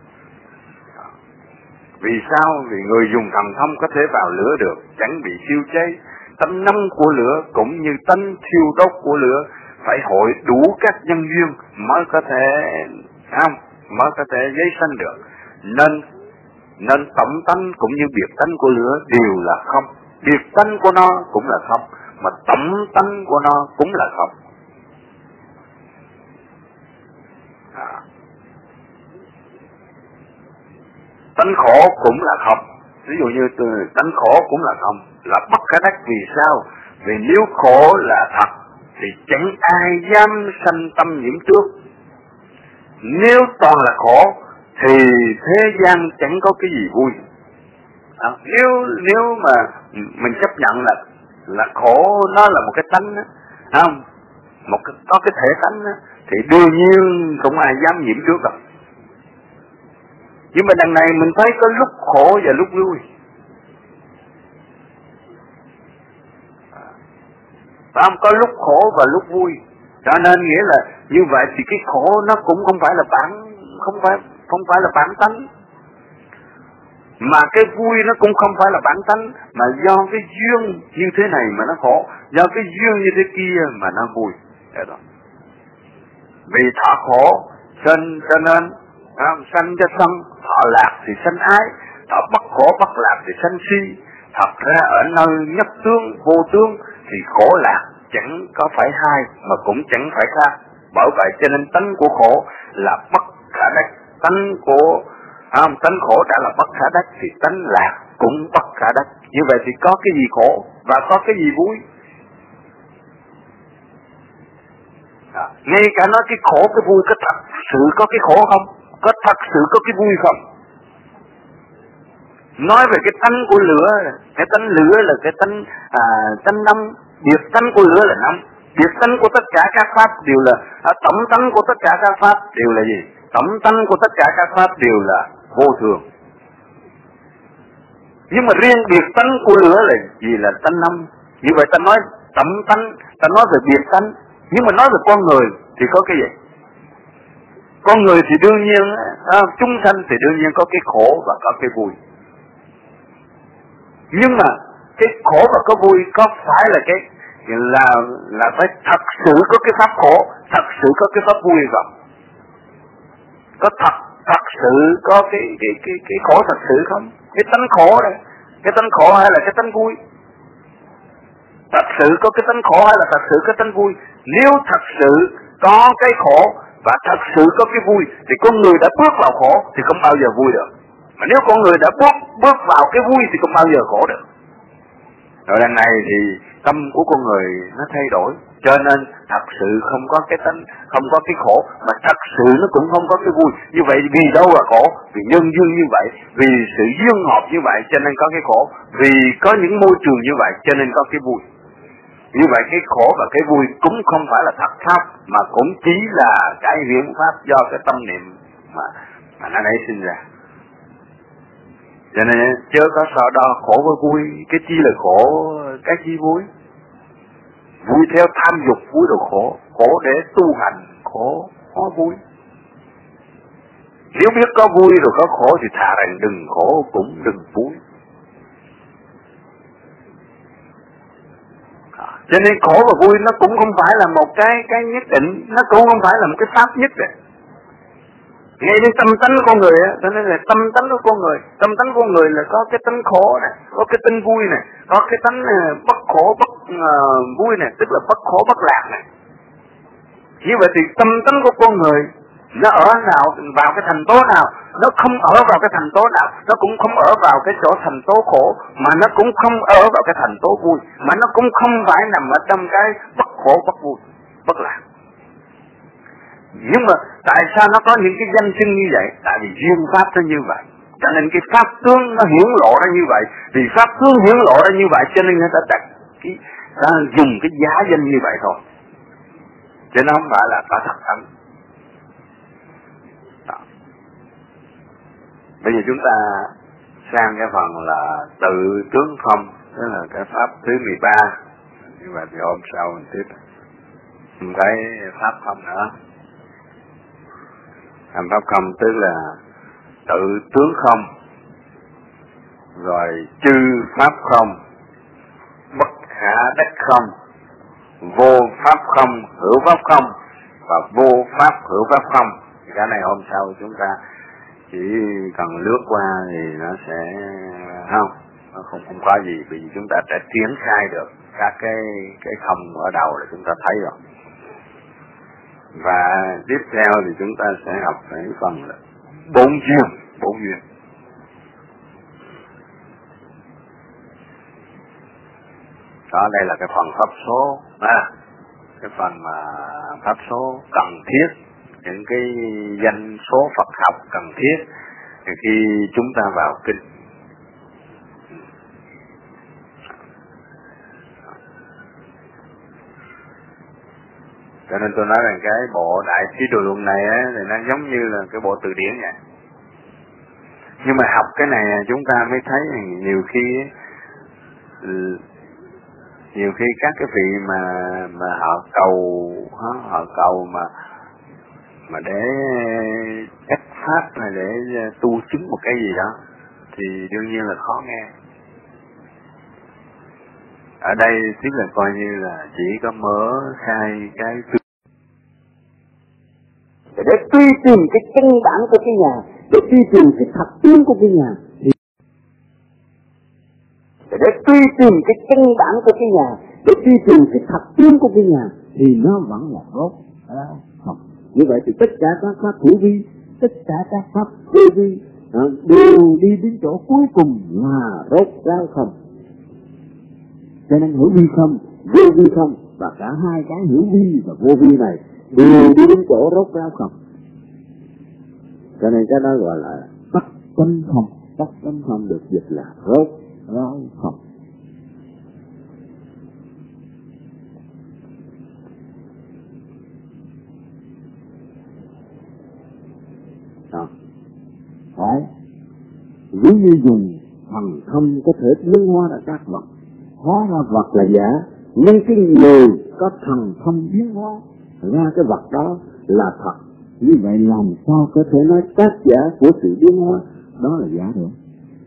Vì sao? Vì người dùng thần thông có thể vào lửa được, chẳng bị thiêu cháy. Tánh nóng của lửa cũng như tánh thiêu đốt của lửa phải hội đủ các nhân duyên mới có thể giấy sanh được. Nên tổng tánh cũng như biệt tánh của lửa đều là không. Biệt tánh của nó cũng là không, mà tổng tánh của nó cũng là không. Tánh khổ cũng là không. Ví dụ như tánh khổ cũng là không, là bất khả đắc. Vì sao? Vì nếu khổ là thật thì chẳng ai dám sanh tâm nhiễm trước. Nếu toàn là khổ thì thế gian chẳng có cái gì vui. Nếu mà mình chấp nhận là khổ nó là một cái tánh đó, không? Có cái thể tánh đó, thì đương nhiên không ai dám nhiễm trước đâu. Nhưng mà đằng này mình thấy có lúc khổ và lúc vui. Có lúc khổ và lúc vui. Cho nên nghĩa là như vậy thì cái khổ nó cũng không phải là bản tánh. Mà cái vui nó cũng không phải là bản tánh, mà do cái duyên như thế này mà nó khổ, do cái duyên như thế kia mà nó vui. Vì thọ khổ cho nên sanh cho sân, thọ lạc thì sanh ái, thọ bất khổ bất lạc thì sanh si. Thật ra ở nơi nhất tướng vô tướng thì khổ lạc chẳng có phải hai mà cũng chẳng phải khác. Bởi vậy cho nên tánh của khổ là bất khả đắc. Tánh khổ đã là bất khả đắc thì tánh lạc cũng bất khả đắc. Như vậy thì có cái gì khổ và có cái gì vui. Ngay cả nói cái khổ cái vui có thật sự có cái khổ không? Có thật sự có cái vui không? Nói về cái tánh của lửa, cái tánh lửa là cái tánh nóng. Biệt tánh của lửa là nóng. Biệt tánh của tất cả các pháp đều là tổng tánh của tất cả các pháp đều là gì? Tổng tánh của tất cả các pháp đều là vô thường. Nhưng mà riêng biệt tánh của lửa là gì? Là tánh nóng. Như vậy ta nói tổng tánh, ta nói về biệt tánh. Nhưng mà nói về con người thì có cái gì? Con người thì đương nhiên, chúng sanh thì đương nhiên có cái khổ và có cái vui. Nhưng mà cái khổ và cái vui có phải là là phải thật sự có cái pháp khổ, thật sự có cái pháp vui không? Có thật sự có cái khổ thật sự không? Cái tánh khổ này, cái tánh khổ hay là cái tánh vui? Thật sự có cái tánh khổ hay là thật sự cái tánh vui? Nếu thật sự có cái khổ và thật sự có cái vui thì con người đã bước vào khổ thì không bao giờ vui được. Mà nếu con người đã bước vào cái vui thì không bao giờ khổ được. Rồi lần này thì tâm của con người nó thay đổi, cho nên thật sự không có cái tánh, không có cái khổ, mà thật sự nó cũng không có cái vui. Như vậy vì đâu là khổ? Vì nhân duyên như vậy, vì sự duyên hợp như vậy cho nên có cái khổ, vì có những môi trường như vậy cho nên có cái vui. Như vậy cái khổ và cái vui cũng không phải là thật pháp, mà cũng chỉ là cái huyễn pháp do cái tâm niệm mà nó nảy sinh ra. Cho nên chớ có so đo khổ với vui. Cái chi là khổ, cái chi vui. Vui theo tham dục, vui là khổ. Khổ để tu hành, khổ có vui. Nếu biết có vui rồi có khổ thì thà rằng đừng khổ cũng đừng vui. Cho nên khổ và vui nó cũng không phải là một cái nhất định, nó cũng không phải là một cái pháp nhất định. Ngay đến tâm tánh con người á, cho nên là tâm tánh của con người, tâm tánh con người là có cái tánh khổ này, có cái tánh vui này, có cái tánh bất khổ bất vui này, tức là bất khổ bất lạc này. Như vậy thì tâm tánh của con người nó ở nào vào cái thành tố nào, nó không ở vào cái thành tố nào, nó cũng không ở vào cái chỗ thành tố khổ, mà nó cũng không ở vào cái thành tố vui, mà nó cũng không phải nằm ở trong cái bất khổ bất vui, bất lạc. Nhưng mà tại sao nó có những cái danh xưng như vậy? Tại vì duyên pháp nó như vậy, cho nên cái pháp tướng nó hiển lộ ra như vậy. Vì pháp tướng hiển lộ ra như vậy cho nên người ta đặt ta dùng cái giá danh như vậy thôi, chứ nó không phải là có thật tánh. Bây giờ chúng ta sang cái phần là tự tướng không, đó là cái pháp thứ 13. Như vậy thì hôm sau mình tiếp cái pháp không nữa. Pháp không tức là tự tướng không, rồi chư pháp không, bất khả đắc không, vô pháp không, hữu pháp không, và vô pháp hữu pháp không. Cái này hôm sau chúng ta chỉ cần lướt qua thì nó sẽ nó không có gì, vì chúng ta đã triển khai được các cái không ở đầu là chúng ta thấy rồi. Và tiếp theo thì chúng ta sẽ học cái phần là bốn duyên. Đó, đây là cái phần pháp số, cái phần mà pháp số cần thiết, những cái danh số Phật học cần thiết khi chúng ta vào kinh. Cho nên tôi nói rằng cái bộ Đại Trí Độ Luận này á, thì nó giống như là cái bộ từ điển vậy. Nhưng mà học cái này chúng ta mới thấy nhiều khi các cái vị mà họ cầu mà để ép pháp hay để tu chứng một cái gì đó thì đương nhiên là khó nghe. Ở đây tức là coi như là chỉ có mở khai cái
để truy tìm cái căn bản của cái nhà, để truy tìm cái thật tướng của cái nhà, để truy tìm cái căn bản của cái nhà, để truy tìm cái thật tướng của cái nhà thì nó vẫn là rốt. Không. Như vậy thì tất cả các pháp hữu vi, tất cả các pháp vô vi đều đi đến chỗ cuối cùng là rốt ráo không. Cho nên hữu vi không, vô vi không, và cả hai cái hữu vi và vô vi này đều đi đến chỗ rốt ráo không. Cho nên cái đó gọi là tắc tánh không. Tắc tánh không được dịch là rốt ráo không. Phải ví như dùng thần thông có thể biến hóa ra các vật, hóa ra vật là giả, nhưng cái người có thần thông biến hóa ra cái vật đó là thật. Như vậy làm sao có thể nói tác giả của sự biến hóa đó là giả được?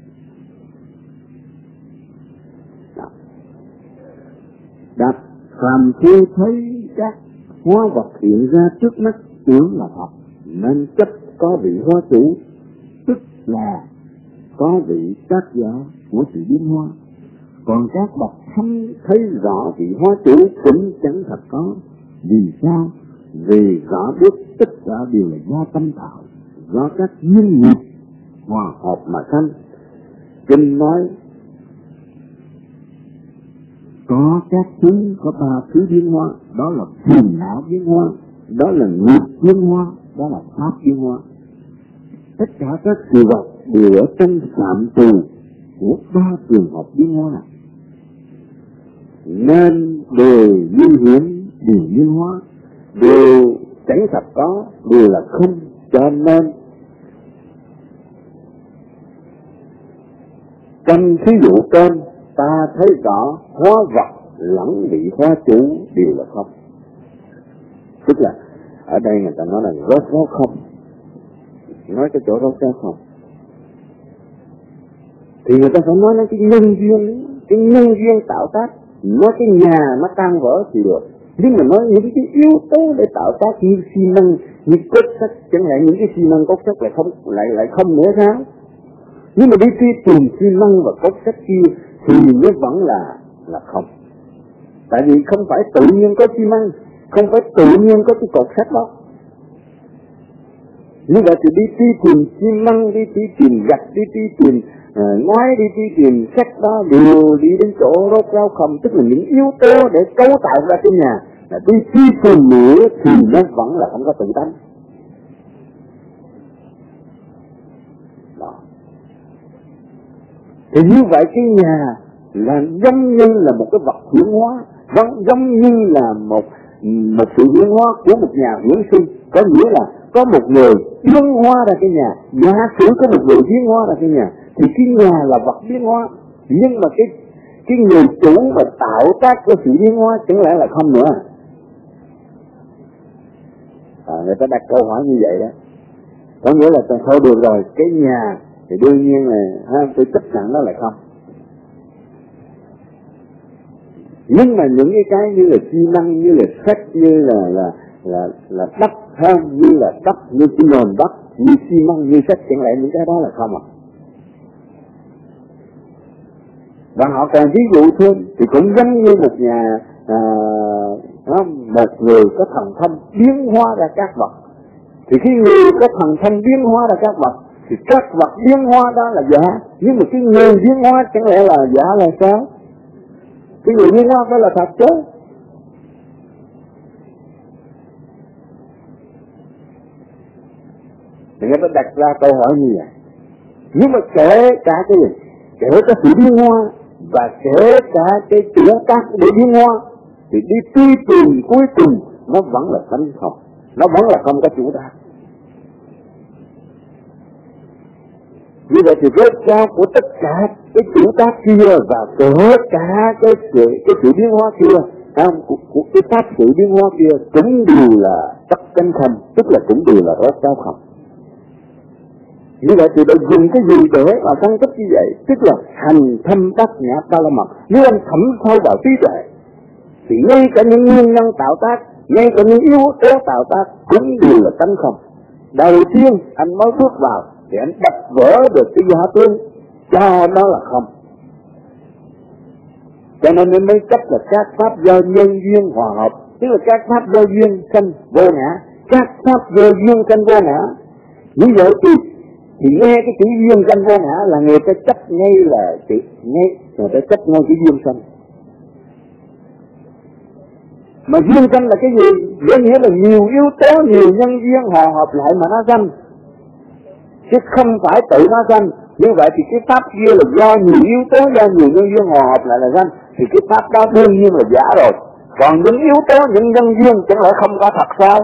Đáp, phàm phu thấy các hóa vật hiện ra trước mắt tưởng là thật, nên chấp có vị hóa chủ, tức là có vị tác giả của sự biến hóa. Còn các bậc thánh thấy rõ vị hóa chủ cũng chẳng thật có. Vì sao? Vì rõ biết tất cả đều là do tâm tạo, do các duyên nghiệp hòa hợp mà sanh. Kinh nói có các thứ, có ba thứ biến hóa, đó là phiền não biến hóa, đó là nghiệp biến hóa, đó là pháp biến hóa. Tất cả các sự vật đều ở trong phạm trù của ba trường hợp biến hóa này, nên đều như hiển, đều như hóa, đều chẳng thật có, đều là không. Cho nên Trong thí dụ trên ta thấy rõ hóa vật lẫn bị hóa chủ đều là không. Tức là ở đây người ta nói là rốt ráo không, nói cái chỗ rốt ráo không thì người ta phải nói đến cái nhân duyên tạo tác. Nói cái nhà nó tan vỡ thì được, nhưng mà nói những cái yếu tố để tạo tác như xi măng, như cốt sắt chẳng hạn, những cái xi măng cốt sắt lại không nữa sao? Nhưng mà đi truy tìm xi măng và cốt sắt kia thì nó vẫn là không. Tại vì không phải tự nhiên có xi măng, không phải tự nhiên có cái cột sắt đó. Như vậy thì đi truy tìm xi măng, đi truy tìm gạch, đi truy tìm ngói, đi truy tìm sắt đó đều đi đến chỗ rốt ráo không. Tức là những yếu tố để cấu tạo ra cái nhà là đi truy tìm nữa thì nó vẫn là không có tự tánh. Đó. Thì như vậy cái nhà là giống như là một cái vật chuyển hóa, giống như là một sự biến hóa của một nhà huyễn sinh. Có nghĩa là có một người biến hóa ra cái nhà, giả sử có một người biến hóa ra cái nhà thì cái nhà là vật biến hóa, nhưng mà cái người chủ mà tạo tác cái sự biến hóa chẳng lẽ là không nữa? Người ta đặt câu hỏi như vậy đó, có nghĩa là thôi được rồi, cái nhà thì đương nhiên là tôi chấp nhận đó là không. Nhưng mà những cái như là xi măng, như là sắt, như là đất, như là đất, như cái nền đất, như xi măng, như sắt, chẳng lẽ những cái đó là không à? Và họ còn ví dụ thêm thì cũng giống như một nhà một người có thần thông biến hóa ra các vật. Thì khi người có thần thông biến hóa ra các vật thì các vật biến hóa đó là giả, nhưng mà cái người biến hóa chẳng lẽ là giả là sao? Cái người biến hóa phải là thật chứ. Thì người ta đặt ra câu hỏi như vậy. Nhưng mà kể cả cái gì, kể cả sự biến hóa và kể cả cái chuyển tác để biến hóa thì đi truy tìm cuối cùng nó vẫn là tánh không, nó vẫn là không có chủ ta. Như vậy thì rốt ráo của tất cả cái chuyển tác kia và kể cả cái sự biến hóa kia, của cái pháp sự biến hóa kia cũng đều là tất cánh không, tức là cũng đều là rốt ráo không. Như vậy thì đã dùng cái gì để mà phân tích như vậy? Tức là hành thâm tác nhã ba la mật. Nếu anh thẩm sâu vào trí tuệ thì ngay cả những nguyên nhân tạo tác, ngay cả những yếu tố tạo tác cũng đều là tánh không. Đầu tiên anh mới bước vào thì anh đập vỡ được cái giả tướng cho nó là không. Cho nên anh mới chấp là các pháp do nhân duyên hòa hợp, tức là các pháp do duyên sanh vô ngã, các pháp do duyên sanh vô ngã. Như vậy thì nghe cái chữ duyên sanh vô ngã là người ta chấp ngay là người ta chấp ngay cái duyên sanh. Mà duyên sanh là cái gì? Có nghĩa là nhiều yếu tố, nhiều nhân duyên hòa hợp lại mà nó sanh, chứ không phải tự nó sanh. Như vậy thì cái pháp kia là do nhiều yếu tố, do nhiều nhân duyên hòa hợp lại là sanh, thì cái pháp đó đương nhiên là giả rồi. Còn những yếu tố, những nhân duyên chẳng lẽ không có thật sao?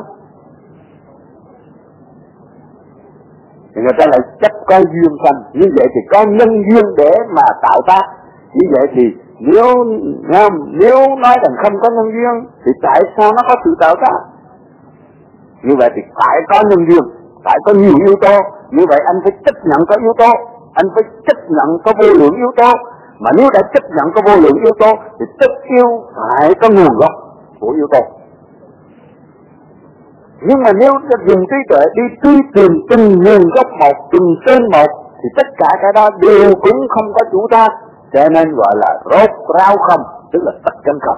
Thì người ta lại chấp có duyên sanh. Như vậy thì có nhân duyên để mà tạo tác. Như vậy thì nếu nói rằng không có nhân duyên thì tại sao nó có sự tạo tác? Như vậy thì phải có nhân duyên, phải có nhiều yếu tố. Như vậy anh phải chấp nhận có yếu tố, anh phải chấp nhận có vô lượng yếu tố. Mà nếu đã chấp nhận có vô lượng yếu tố thì tất yếu phải có nguồn gốc của yếu tố. Nhưng mà nếu dùng trí tuệ đi truy tìm từng nguồn gốc một, từng tên một thì tất cả cái đó đều cũng không có chủ tác, cho nên gọi là rốt ráo không, tức là tất chân không.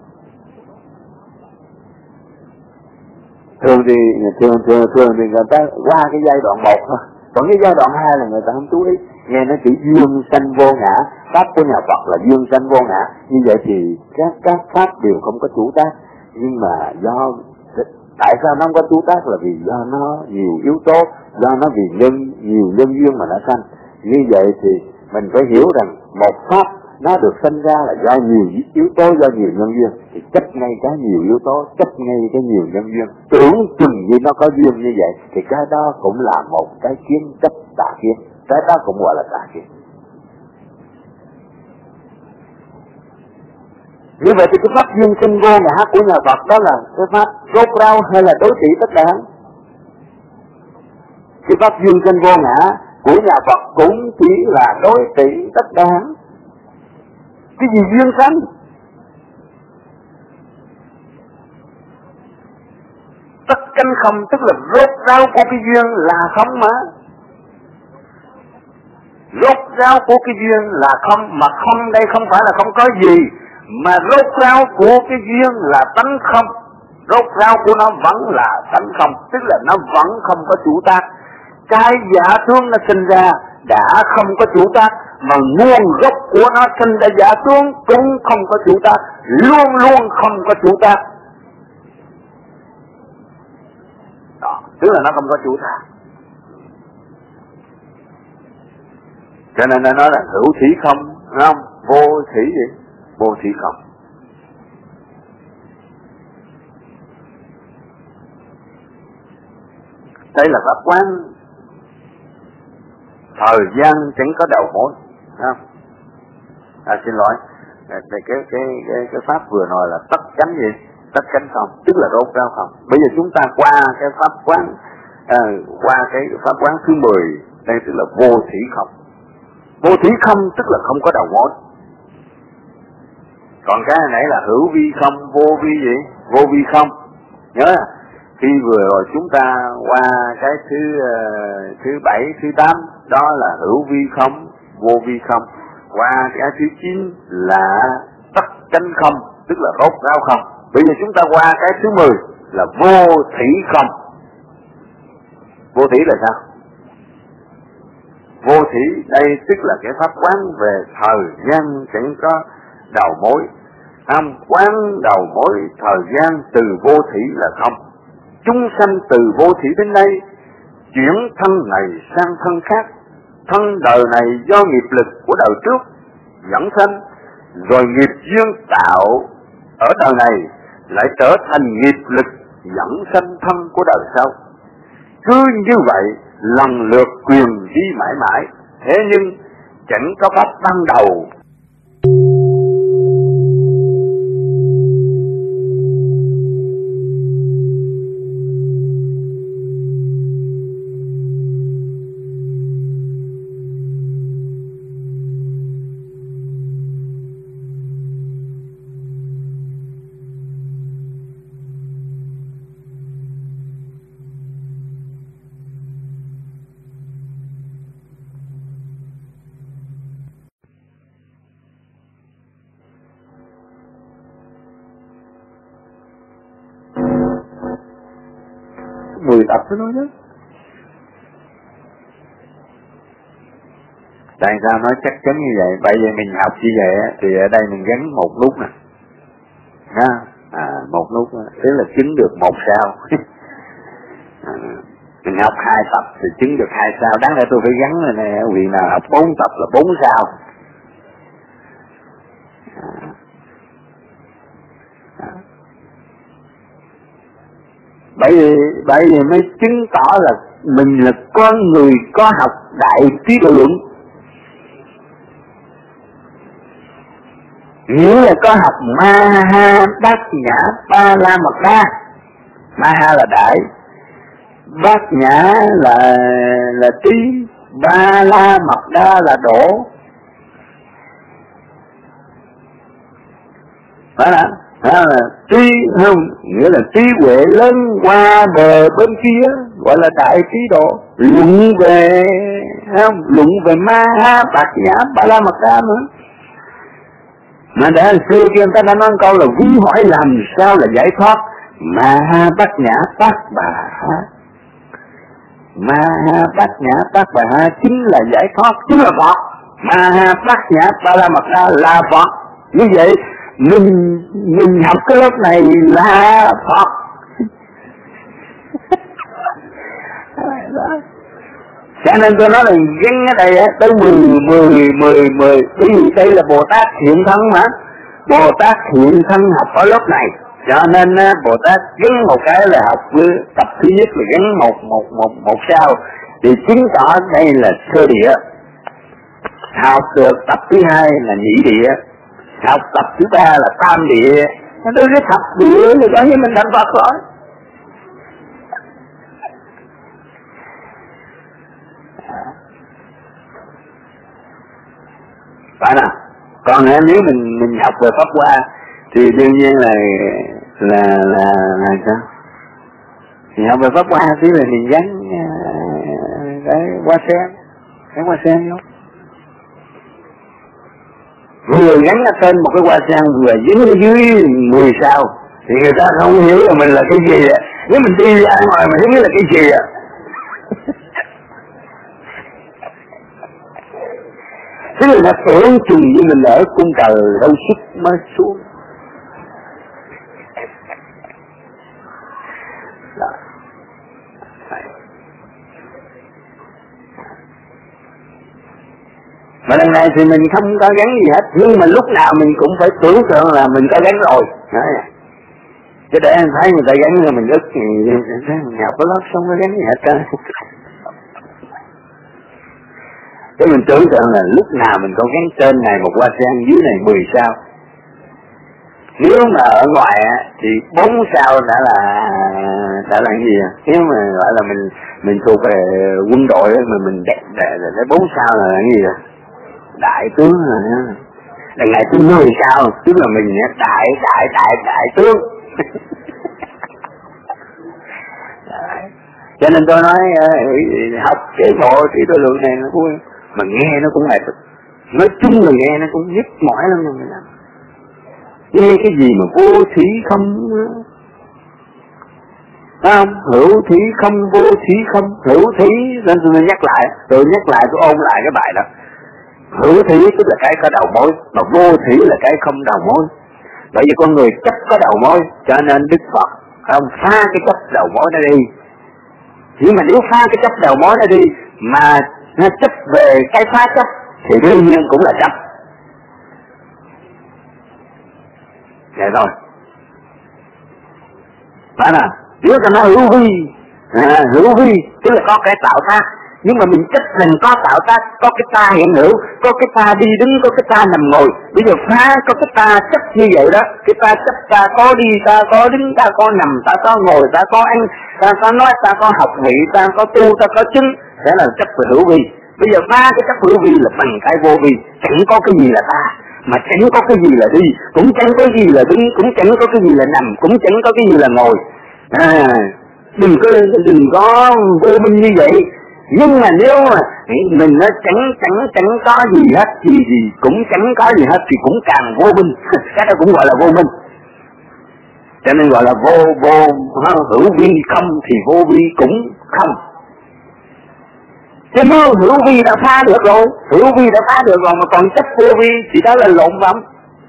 Thường thì người ta qua cái giai đoạn 1 thôi, còn cái giai đoạn 2 là người ta không chú ý. Nghe nó chỉ duyên sanh vô ngã, pháp của nhà Phật là duyên sanh vô ngã. Như vậy thì các pháp đều không có chủ tác. Nhưng mà tại sao nó không có chủ tác là vì do nó nhiều yếu tố, do nó vì nhiều nhân duyên mà nó sanh. Như vậy thì mình phải hiểu rằng một pháp nó được sinh ra là do nhiều yếu tố, do nhiều nhân duyên, thì chấp ngay cái nhiều yếu tố, chấp ngay cái nhiều nhân duyên, tưởng chừng như nó có duyên như vậy thì cái đó cũng là một cái kiến chấp tà kiến, cái đó cũng gọi là tà kiến. Như vậy thì cái pháp duyên sinh vô ngã của nhà Phật đó là cái pháp rốt ráo hay là đối trị tất đáng? Cái pháp duyên sinh vô ngã của nhà Phật cũng chỉ là đối trị tất đáng. Cái gì duyên sanh? Tất cánh không, tức là rốt ráo của cái duyên là không mà. Rốt ráo của cái duyên là không, mà không đây không phải là không có gì, mà rốt ráo của cái duyên là tánh không. Rốt ráo của nó vẫn là tánh không, tức là nó vẫn không có chủ tác. Cái giả tướng nó sinh ra đã không có chủ tác, mà nguồn gốc của nó sinh ra giả tướng cũng không có chủ tác, luôn luôn không có chủ tác. Đó, tức là nó không có chủ tác. Cho nên nó nói là hữu thủy không, đúng không? Vô thủy gì? Vô thủy không. Đây là pháp quán thời gian chẳng có đầu mối, không? Xin lỗi, cái pháp vừa nói là tất cánh gì? Tất cánh không, tức là rốt ráo không. Bây giờ chúng ta qua cái pháp quán, qua cái pháp quán thứ 10, đây tức là vô thủy không. Vô thủy không tức là không có đầu mối. Còn cái nãy là hữu vi không, vô vi gì? Vô vi không. Nhớ khi vừa rồi chúng ta qua cái thứ 7, thứ 8 đó là hữu vi không, vô vi không. Qua cái thứ 9 là tất cánh không, tức là rốt ráo không. Bây giờ chúng ta qua cái thứ 10 là vô thủy không. Vô thủy là sao? Vô thủy đây tức là cái pháp quán về thời gian chẳng có đầu mối. Quán đầu mối thời gian từ vô thủy là không. Chúng sanh từ vô thủy đến đây chuyển thân này sang thân khác. Thân đời này do nghiệp lực của đời trước dẫn sanh, rồi nghiệp duyên tạo ở đời này lại trở thành nghiệp lực dẫn sanh thân của đời sau. Cứ như vậy lần lượt quyền đi mãi mãi. Thế nhưng chẳng có pháp ban đầu. Mười tập nó nói đó. Tại sao nói chắc chắn như vậy? Bởi vì mình học như vậy thì ở đây mình gắn một nút nè, một nút tức là chứng được 1 sao. Mình học 2 tập thì chứng được 2 sao. Đáng lẽ tôi phải gắn rồi nè, vì nào học 4 tập là 4 sao. Bởi vì mới chứng tỏ là mình là con người có học đại trí tuệ luận. Nghĩa là có học Ma-ha, Bát Nhã, Ba La Mật Đa. Ma-ha là đại, Bát Nhã là trí, Ba La Mật Đa là độ. Phải không? Đó là trí không, nghĩa là trí huệ lớn qua bờ bên kia, gọi là đại trí độ. Luận về không, luận về Ma-ha, Bát Nhã, Ba La Mật Đa nữa. Mà đã xưa kia người ta đã nói câu là ví hỏi làm sao là giải thoát. Ma-ha, Bát Nhã, Bát Bà Ha. Ma-ha, Bát Nhã, Bát Bà Ha chính là giải thoát, chính là Phật. Ma-ha, Bát Nhã, Ba La Mật Đa là Phật. Như vậy mình học cái lớp này là Phật. Cho nên tôi nói là gắn ở đây tới 10. Vì đây là Bồ Tát Hiện Thân mà. Bồ Tát Hiện Thân học ở lớp này. Cho nên Bồ Tát gắn một cái là học với tập thứ nhất là gắn một sao. Thì chứng tỏ đây là sơ địa. Học được tập thứ 2 là nhị địa.
Học tập thứ ba là tam địa. Nó đưa cái thập địa thì coi như mình thành Phật rồi. Phải nào? Còn nếu mình học về pháp hoa thì đương nhiên là sao? Thì học về pháp hoa thì là mình gắn cái hoa sen vô. Vừa gắn ở trên một cái hoa sen vừa dính ở dưới 10 sao thì người ta không hiểu là mình là cái gì ạ. Nếu mình đi ra ngoài mà không biết là cái gì ạ. Thế là nó tưởng chừng như mình ở cung trời đâu sức mới xuống. Mà lần này thì mình không có gắn gì hết, nhưng mà lúc nào mình cũng phải tưởng tượng là mình có gắn rồi. Chứ để anh thấy người ta gắn rồi mình ức thì nhọc có lót xong có gắn gì hết trơn. Chứ mình tưởng tượng là lúc nào mình có gắn trên này một hoa sen, dưới này 10 sao. Nếu mà ở ngoài thì 4 sao đã là cái gì? Nếu mà gọi là mình thuộc về quân đội mà mình để 4 sao là cái gì? Đại tướng rồi đó. Lần này tôi 10 sao, tức là mình đại tướng. Cho nên tôi nói học cái bộ trí tuệ lượng này nó vui, mà nghe nó cũng mệt. Nói chung là nghe nó cũng nhức mỏi lắm rồi mình làm. Nghe cái gì mà vô thí không, không? Hữu thí không, vô thí không, hữu thí. Nên tôi nhắc lại, tôi ôn lại cái bài đó. Hữu thí tức là cái có đầu mối, mà vô thí là cái không đầu mối. Bởi vì con người chấp có đầu mối, cho nên Đức Phật không phá cái chấp đầu mối nó đi. Nhưng mà nếu phá cái chấp đầu mối nó đi mà nó chấp về cái phá chấp thì đương nhiên cũng là chấp. Vậy thôi. Phải nào? Nếu ta nói hữu vi tức là có cái tạo tác. Nhưng mà mình chấp mình có tạo tác, có cái ta hiện hữu, có cái ta đi đứng, có cái ta nằm ngồi. Bây giờ phá có cái ta chấp như vậy đó. Cái ta chấp ta có đi, ta có đứng, ta có nằm, ta có ngồi, ta có ăn, ta có nói, ta có học vị, ta có tu, ta có chứng. Thế là chấp về hữu vi. Bây giờ phá cái chấp hữu vi là bằng cái vô vi. Chẳng có cái gì là ta, mà chẳng có cái gì là đi, cũng chẳng có cái gì là đứng, cũng chẳng có cái gì là nằm, cũng chẳng có cái gì là ngồi. Đừng có vô minh như vậy. Nhưng mà nếu mà mình nó chẳng có gì hết thì cũng chẳng có gì hết thì cũng càng vô minh. Cái đó cũng gọi là vô minh. Cho nên gọi là hữu vi không thì vô vi cũng không. Chứ nếu hữu vi đã phá được rồi, mà còn chấp vô vi thì đó là lộn vọng.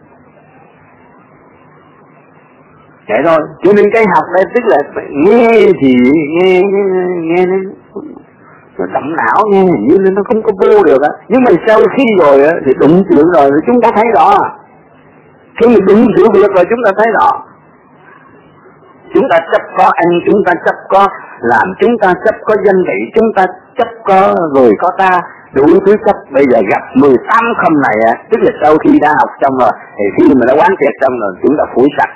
Vậy thôi. Cho nên cái học đây tức là nghe thì nghe nó động não, nghe như nó không có vô được á. Nhưng mà sau khi rồi á thì đụng chịu rồi thì chúng ta thấy rõ. Khi đụng chịu việc rồi chúng ta thấy rõ. Chúng ta chấp có ăn, chúng ta chấp có làm, chúng ta chấp có danh vị, chúng ta chấp có người có ta, đủ thứ chấp. Bây giờ gặp 18 không này á, tức là sau khi đã học xong rồi thì khi mà đã quán triệt xong rồi chúng ta phủi sạch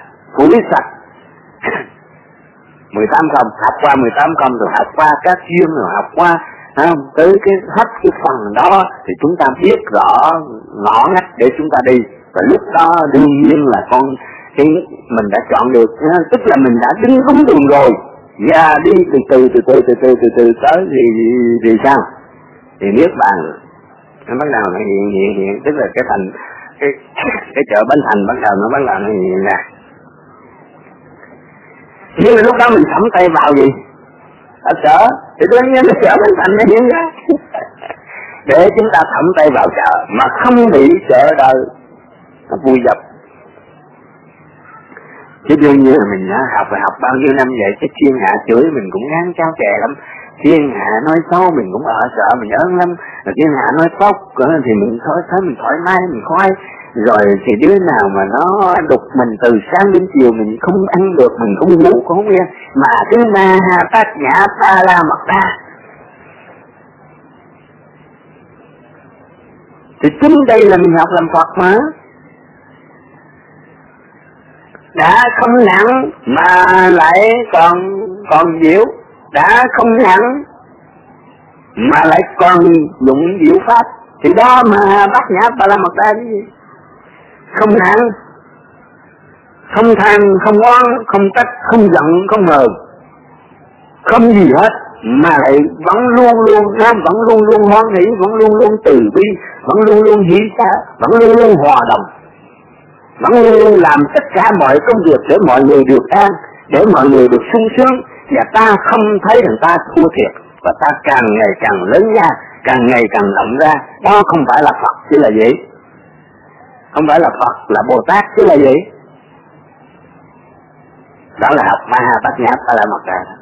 18 không, học qua 18 không rồi học qua các chuyên rồi học qua tới cái hết cái phần đó thì chúng ta biết rõ ngõ ngách để chúng ta đi. Và lúc đó đương nhiên là cái mình đã chọn được, tức là mình đã đứng đúng đường rồi. Và đi từ từ tới thì sao? Thì niết bàn nó bắt đầu nó hiện, tức là cái thành cái chợ Bến Thành bắt đầu nó hiện ra. Nhưng mà lúc đó mình thẩm tay vào gì? Ở chợ, thì đương nhiên là chợ Bến Thành nó hiện ra. Để chúng ta thẩm tay vào chợ mà không bị chợ đời nó vui dập. Chứ đương nhiên là mình đã học bao nhiêu năm vậy, chứ thiên hạ chửi mình cũng ngán cháo chè lắm. Thiên hạ nói xấu mình cũng sợ mình ớn lắm. Rồi thiên hạ nói tốt thì mình thấy mình thoải mái, mình khoái. Rồi thì đứa nào mà nó đục mình từ sáng đến chiều mình không ăn được, mình không ngủ, không yên. Mà cứ ma tác nhã ta la mặt ta. Thì chính đây là mình học làm Phật mà. đã không nặng mà lại còn diệu, đã không nặng mà lại còn dụng diệu pháp, thì đó mà Bát Nhã Ba La Mật Đa cái gì? Không nặng, không than, không oán, không trách, không giận, không hờn, không gì hết, mà lại vẫn luôn luôn hoan hỷ, vẫn luôn luôn từ bi, vẫn luôn luôn hỷ xả, vẫn luôn luôn hòa đồng, vẫn luôn luôn làm tất cả mọi công việc để mọi người được an, để mọi người được sung sướng, và ta không thấy rằng ta thua thiệt, và ta càng ngày càng lớn ra, càng ngày càng rộng ra. Đó không phải là Phật chứ là gì? Không phải là Phật, là Bồ Tát chứ là gì? Đó là học Ma Ha Bát Nhã Ba La Mật Đa.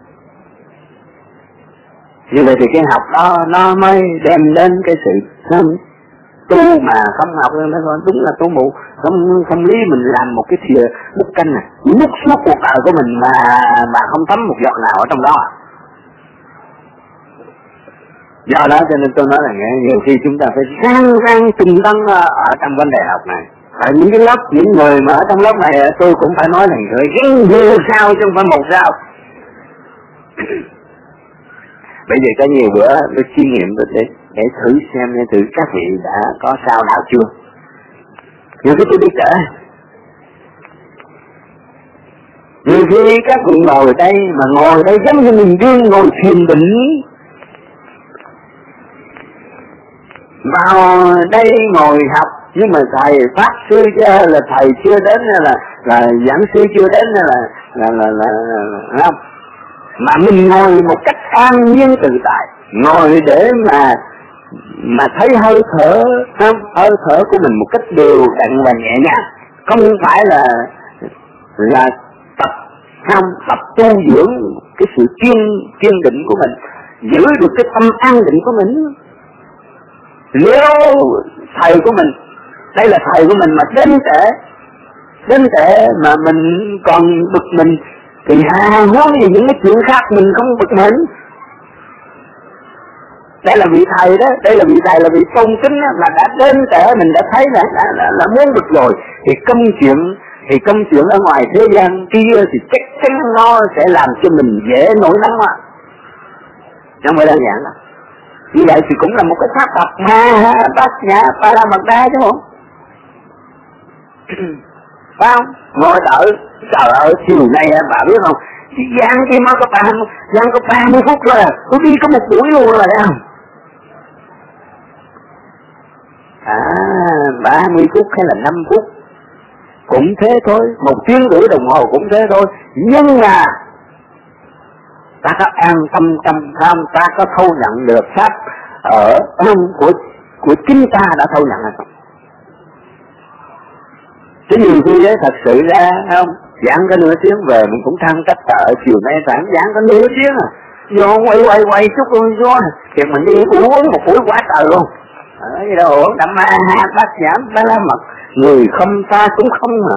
Như vậy thì cái học đó nó mới đem đến cái sự tu, mà không học nó nói đúng là tu mụ, không lý mình làm một cái thìa bút canh này, múc suốt cuộc đời của mình mà không thấm một giọt nào ở trong đó. Do đó cho nên tôi nói là nhiều khi chúng ta phải ráng tinh tấn ở trong vấn đề học này. Tại những cái lớp, những người mà ở trong lớp này tôi cũng phải nói là người gắn nhiều sao chứ không phải một sao. Bởi vì có nhiều bữa tôi chiêm nghiệm để thử xem, thử các vị đã có sao nào chưa. Nhiều khi tôi đi kể, nhiều khi các vị ngồi đây mà ngồi đây giống như mình đương ngồi thiền định, vào đây ngồi học, nhưng mà thầy pháp sư chưa, là thầy chưa đến, là giảng sư chưa đến, là không, mà mình ngồi một cách an nhiên tự tại, ngồi để mà thấy hơi thở, hơi thở của mình một cách đều đặn và nhẹ nhàng, không phải là tập tu dưỡng cái sự kiên định của mình, giữ được cái tâm an định của mình. Nếu thầy của mình, đây là thầy của mình mà đến trễ mà mình còn bực mình, thì huống gì những cái chuyện khác mình không bực mình. Đây là vị thầy đó, đây là vị thầy, là vị tôn kính đó, mà đã đến trễ mình đã thấy là muốn bực rồi, thì công chuyện ở ngoài thế gian kia thì chắc chắn nó sẽ làm cho mình dễ nổi nóng á, không phải đơn giản đâu. Như vậy thì cũng là một cái pháp tập Ma Bát Nhã Ba La Mật Đa chứ không? Phải không? Ngồi đợi, trời ơi, chiều nay bà biết không? Giảng kia mới có 30 phút rồi, tôi đi có một buổi luôn rồi đấy không? 30 phút hay là 5 phút cũng thế thôi, 1 tiếng rưỡi đồng hồ cũng thế thôi, nhưng mà ta có an tâm trong tham, ta có thâu nhận được pháp ở của chính ta đã thâu nhận hay không? Chứ nhiều khi đấy thật sự ra không, giảng có nửa tiếng về mình cũng than trách ở chiều nay giảng có nửa tiếng à, vô quay chút luôn vô, thì mình đi uống một buổi quá trời luôn. Ở gì đâu uống đậm Ma Ha Bát Nhã Ba La Mật, người không ta cũng không mà.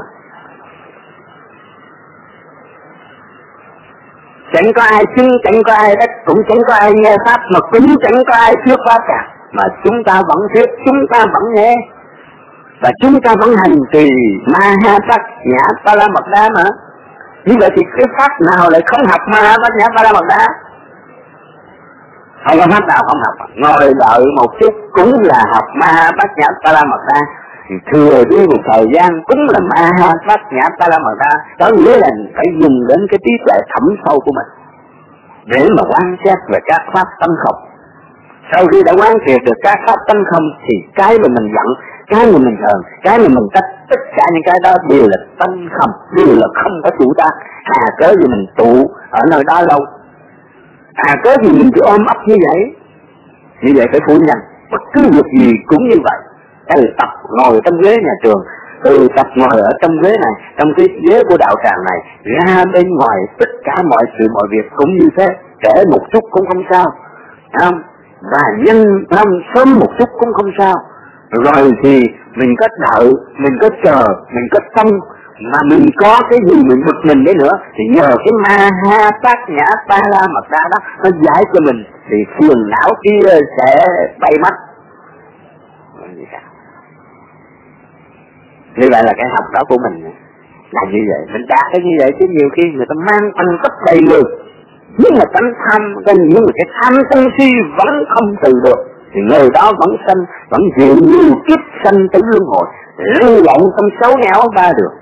Chẳng có ai chứng, chẳng có ai đất, cũng chẳng có ai nghe pháp, mà cũng chẳng có ai thuyết pháp cả, mà chúng ta vẫn thuyết, chúng ta vẫn nghe, và chúng ta vẫn hành trì Ma Ha Bát Nhã Ba La Mật Đa mà. Như vậy thì cái pháp nào lại không học Ma Ha Bát Nhã Ba La Mật Đa? Không có pháp nào không học, ngồi đợi một chút cũng là học Ma Ha Bát Nhã Ba La Mật Đa, thì thừa đi một thời gian cũng là Ma Ha Bát Nhã Ba La Mật Đa. Đó nghĩa là phải dùng đến cái trí tuệ thẩm sâu của mình để mà quan sát về các pháp tánh không. Sau khi đã quán triệt được các pháp tánh không thì cái mà mình giận, cái mà mình hờn, cái mà mình trách, tất cả những cái đó đều là tánh không, đều là không có chủ ta. Cớ gì mình tụ ở nơi đó lâu, cớ gì mình cứ ôm ấp như vậy. Như vậy phải phủ nhận bất cứ việc gì cũng như vậy. Từ tập ngồi trong ghế nhà trường, từ tập ngồi ở trong ghế này, trong cái ghế của đạo tràng này, ra bên ngoài tất cả mọi sự mọi việc cũng như thế, kể một chút cũng không sao, không? Và nhân năm sớm một chút cũng không sao. Rồi thì mình có đợi, mình có chờ, mình có tâm, mà mình có cái gì mình bực mình đấy nữa, thì nhờ cái Ma Ha Bát Nhã Ba La Mật Đa đó nó giải cho mình, thì phiền não kia sẽ bay mất. Như vậy là cái học đó của mình là như vậy, mình đạt cái như vậy chứ nhiều khi người ta mang ăn cấp đầy người, nhưng mà tánh tham, nhưng mà cái tham sân si vẫn không từ được, thì người đó vẫn sanh, vẫn chịu nhiều kiếp sanh tử luân hồi, lưu lộn trong xấu nghèo ba đường,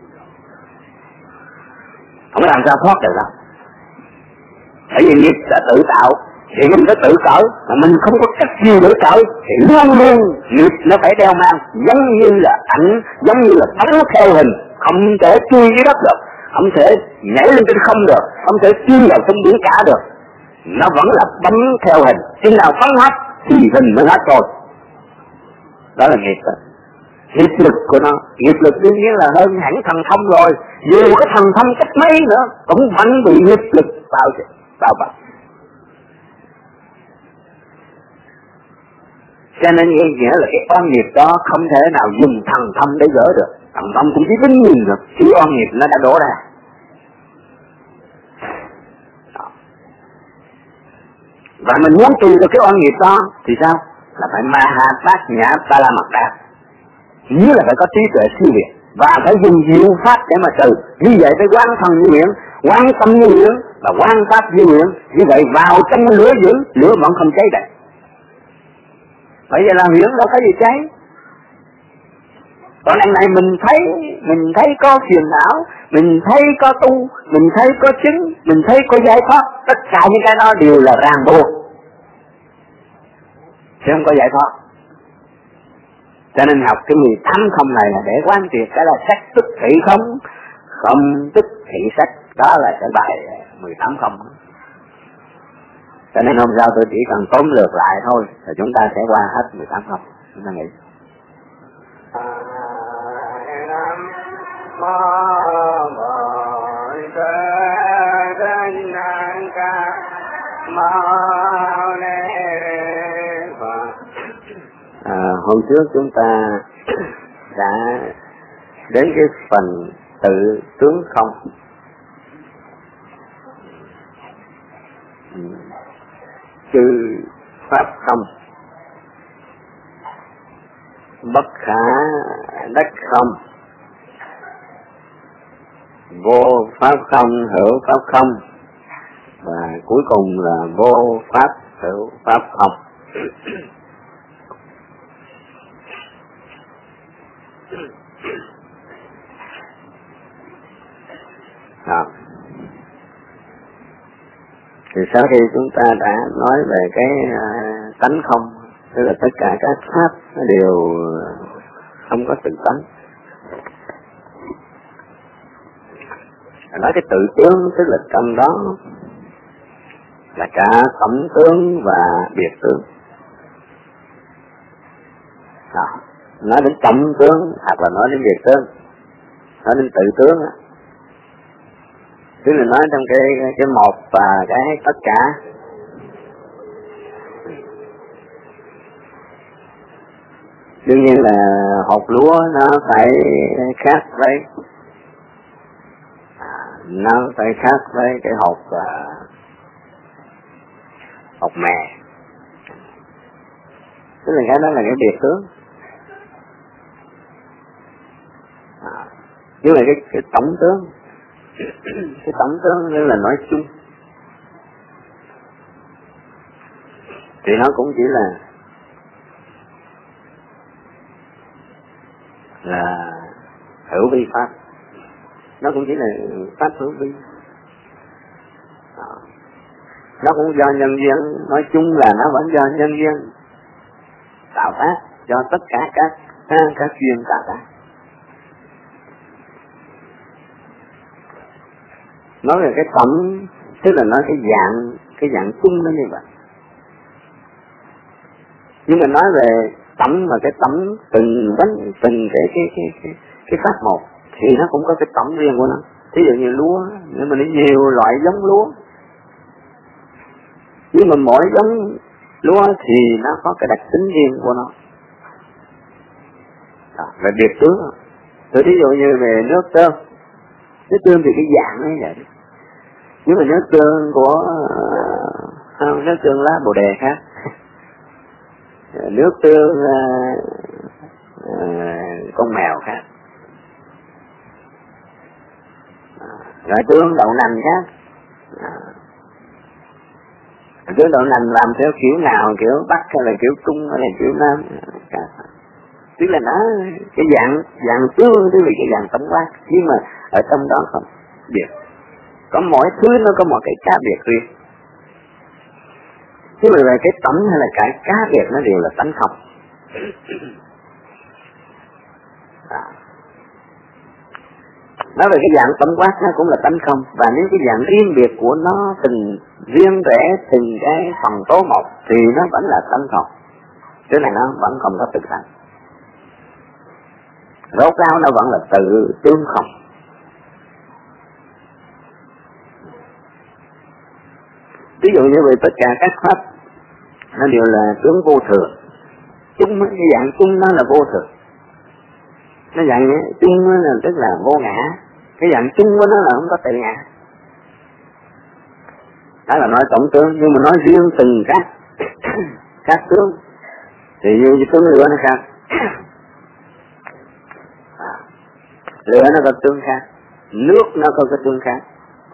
không làm sao thoát được đâu. Bởi vì nghiệp đã tự tạo, thì mình phải tự cởi, mà mình không có cách gì để cởi, thì luôn luôn nghiệp nó phải đeo mang, giống như là ảnh, giống như là bắn theo hình, không thể chui dưới đất được, không thể nhảy lên trên không được, không thể chui vào trong biển cả được, nó vẫn là bắn theo hình, khi nào phóng hết thì hình mới hết rồi. Đó là nghiệp đó. Nghiệp lực của nó, nghiệp lực đương nhiên là hơn hẳn thần thông rồi, dù cái thần thông cách mấy nữa cũng vẫn bị nghiệp lực bao bọc. Cho nên nghĩa là cái oan nghiệp đó không thể nào dùng thần thông để gỡ được, thần thông cũng chỉ vinh nhìn được, chỉ oan nghiệp nó đã đổ ra. Và mình muốn trừ được cái oan nghiệp đó thì sao? Là phải Maha Bát Nhã Ba La Mật Đa, nghĩa là phải có trí tuệ siêu việt và phải dùng diệu pháp để mà trừ. Như vậy phải quán thần như nguyện, quán tâm như nguyện và quán pháp như nguyện. Như vậy vào trong lửa dữ, lửa vẫn không cháy được. Bởi vậy là nguyện đâu có gì cháy. Còn đằng này mình thấy có phiền não, mình thấy có tu, mình thấy có chứng, mình thấy có giải thoát, tất cả những cái đó đều là ràng buộc, chứ không có giải thoát. Cho nên học cái 18 không này là để quán triệt cái là sắc tức thị không, không tức thị sắc, đó là cái bài 18 không. Cho nên hôm sau tôi chỉ cần tóm lược lại thôi, rồi chúng ta sẽ qua hết 18 không. Chúng ta nghĩ. Hôm trước chúng ta đã đến cái phần tự tướng không, chư pháp không, bất khả đắc không, vô pháp không, hữu pháp không, và cuối cùng là vô pháp hữu pháp không. Thì sau khi chúng ta đã nói về cái tánh không, tức là tất cả các pháp nó đều không có tự tánh. Nói cái tự tướng tức là trong đó là cả tổng tướng và biệt tướng. Nói đến tổng tướng hoặc là nói đến biệt tướng, nói đến tự tướng á, tức là nói trong cái một và cái tất cả. Đương nhiên là hột lúa nó phải khác với cái hột mè, tức là cái đó là cái biệt tướng. Nhưng mà cái tổng tướng, cái tổng tướng như là nói chung, thì nó cũng chỉ là hữu vi pháp, nó cũng chỉ là pháp hữu vi. Nó cũng do nhân duyên, nói chung là nó vẫn do nhân duyên tạo tác, do tất cả các duyên tạo tác. Nói về cái tổng, tức là nói cái dạng chung nó như vậy. Nhưng mà nói về tổng mà cái tổng từng cái pháp một thì nó cũng có cái tổng riêng của nó. Thí dụ như lúa, nhưng mà nó nhiều loại giống lúa, nhưng mà mỗi giống lúa thì nó có cái đặc tính riêng của nó. Về biệt tướng, tôi ví dụ như về nước tương thì cái dạng nó như vậy. Nhưng mà nước tương của nước tương lá bồ đề khác, nước tương con mèo khác.
Rồi tướng đậu nành khác. Tướng đậu nành làm theo kiểu nào, kiểu Bắc hay là kiểu Trung hay là kiểu Nam. Tức là nó cái dạng tướng, tức là cái dạng tổng quát, nhưng mà ở trong đó không biệt. Có mỗi thứ nó có một cái cá biệt riêng. Chứ mà về cái tổng hay là cái cá biệt nó đều là tánh không. Nói về cái dạng tổng quát nó cũng là tánh không, và những cái dạng riêng biệt của nó từng riêng rẽ từng cái phần tố một thì nó vẫn là tánh không. Chứ này nó vẫn không có tự tánh. Rốt ráo nó vẫn là tự tương không. Ví dụ như vậy tất cả các pháp nó đều là tướng vô thường. Chung, cái dạng chung nó là vô thường. Cái dạng chung là tức là vô ngã. Cái dạng chung của nó là không có tự ngã. Đó là nói tổng tướng, nhưng mà nói riêng từng các tướng thì như tướng lửa nó khác. Lửa nó có tướng khác, nước nó có cái tướng khác.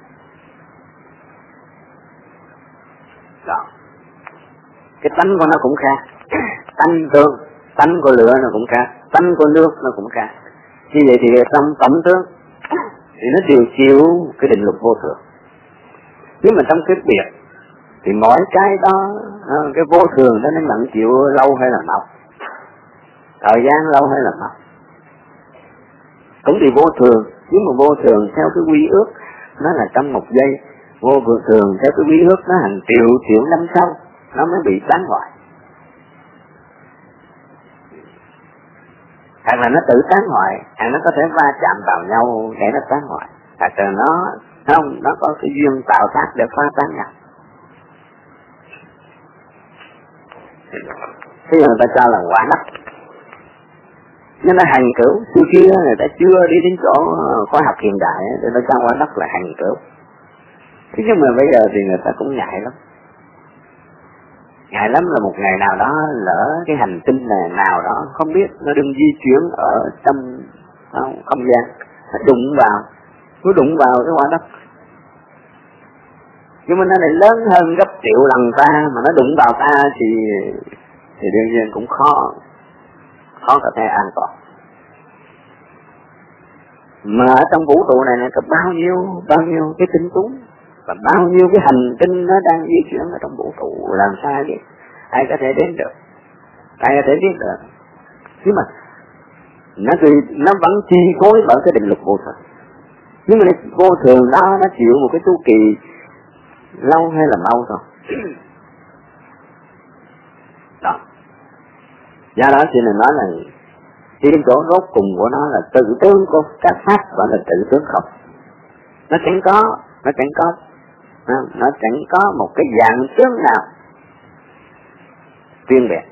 Đó. Cái tánh của nó cũng khác. Tánh của lửa nó cũng khác, tánh của nước nó cũng khác. Như vậy thì trong tổng tướng thì nó đều chịu cái định luật vô thường. Nhưng mà trong cái biệt thì mỗi cái đó, cái vô thường đó nó nặng chịu lâu hay là mau, thời gian lâu hay là mau, cũng thì vô thường. Nhưng mà vô thường theo cái quy ước nó là trong một giây, vô thường theo cái quy ước nó hàng triệu năm sau nó mới bị tán hoại, hoặc là nó tự tán hoại, hoặc nó có thể va chạm vào nhau để nó tán hoại, hoặc là nó có cái duyên tạo tác để phá tán nhau. Bây giờ người ta cho là quả đất, nhưng nó hành cửu. Xưa kia người ta chưa đi đến chỗ khoa học hiện đại để nó cho quả đất là hành cửu. Thế nhưng mà bây giờ thì người ta cũng ngại lắm. Ngại lắm là một ngày nào đó lỡ cái hành tinh nào đó không biết nó đừng di chuyển ở trong không gian, nó đụng vào cái quả đất. Nhưng mà nó lại lớn hơn gấp triệu lần ta, mà nó đụng vào ta thì đương nhiên cũng khó có thể an toàn. Mà ở trong vũ trụ này có bao nhiêu cái tinh tú và bao nhiêu cái hành tinh nó đang di chuyển ở trong vũ trụ, làm sao vậy? Ai có thể đến được, ai có thể biết được. Nhưng mà nó vẫn chi phối bởi cái định luật vô thường. Nhưng mà vô thường đó nó chịu một cái chu kỳ lâu hay là mau thôi. Đó. Do đó thì mình nói là cái chỗ rốt cùng của nó là tự tướng của các pháp và là tự tướng không. Nó chẳng có một cái dạng tướng nào riêng biệt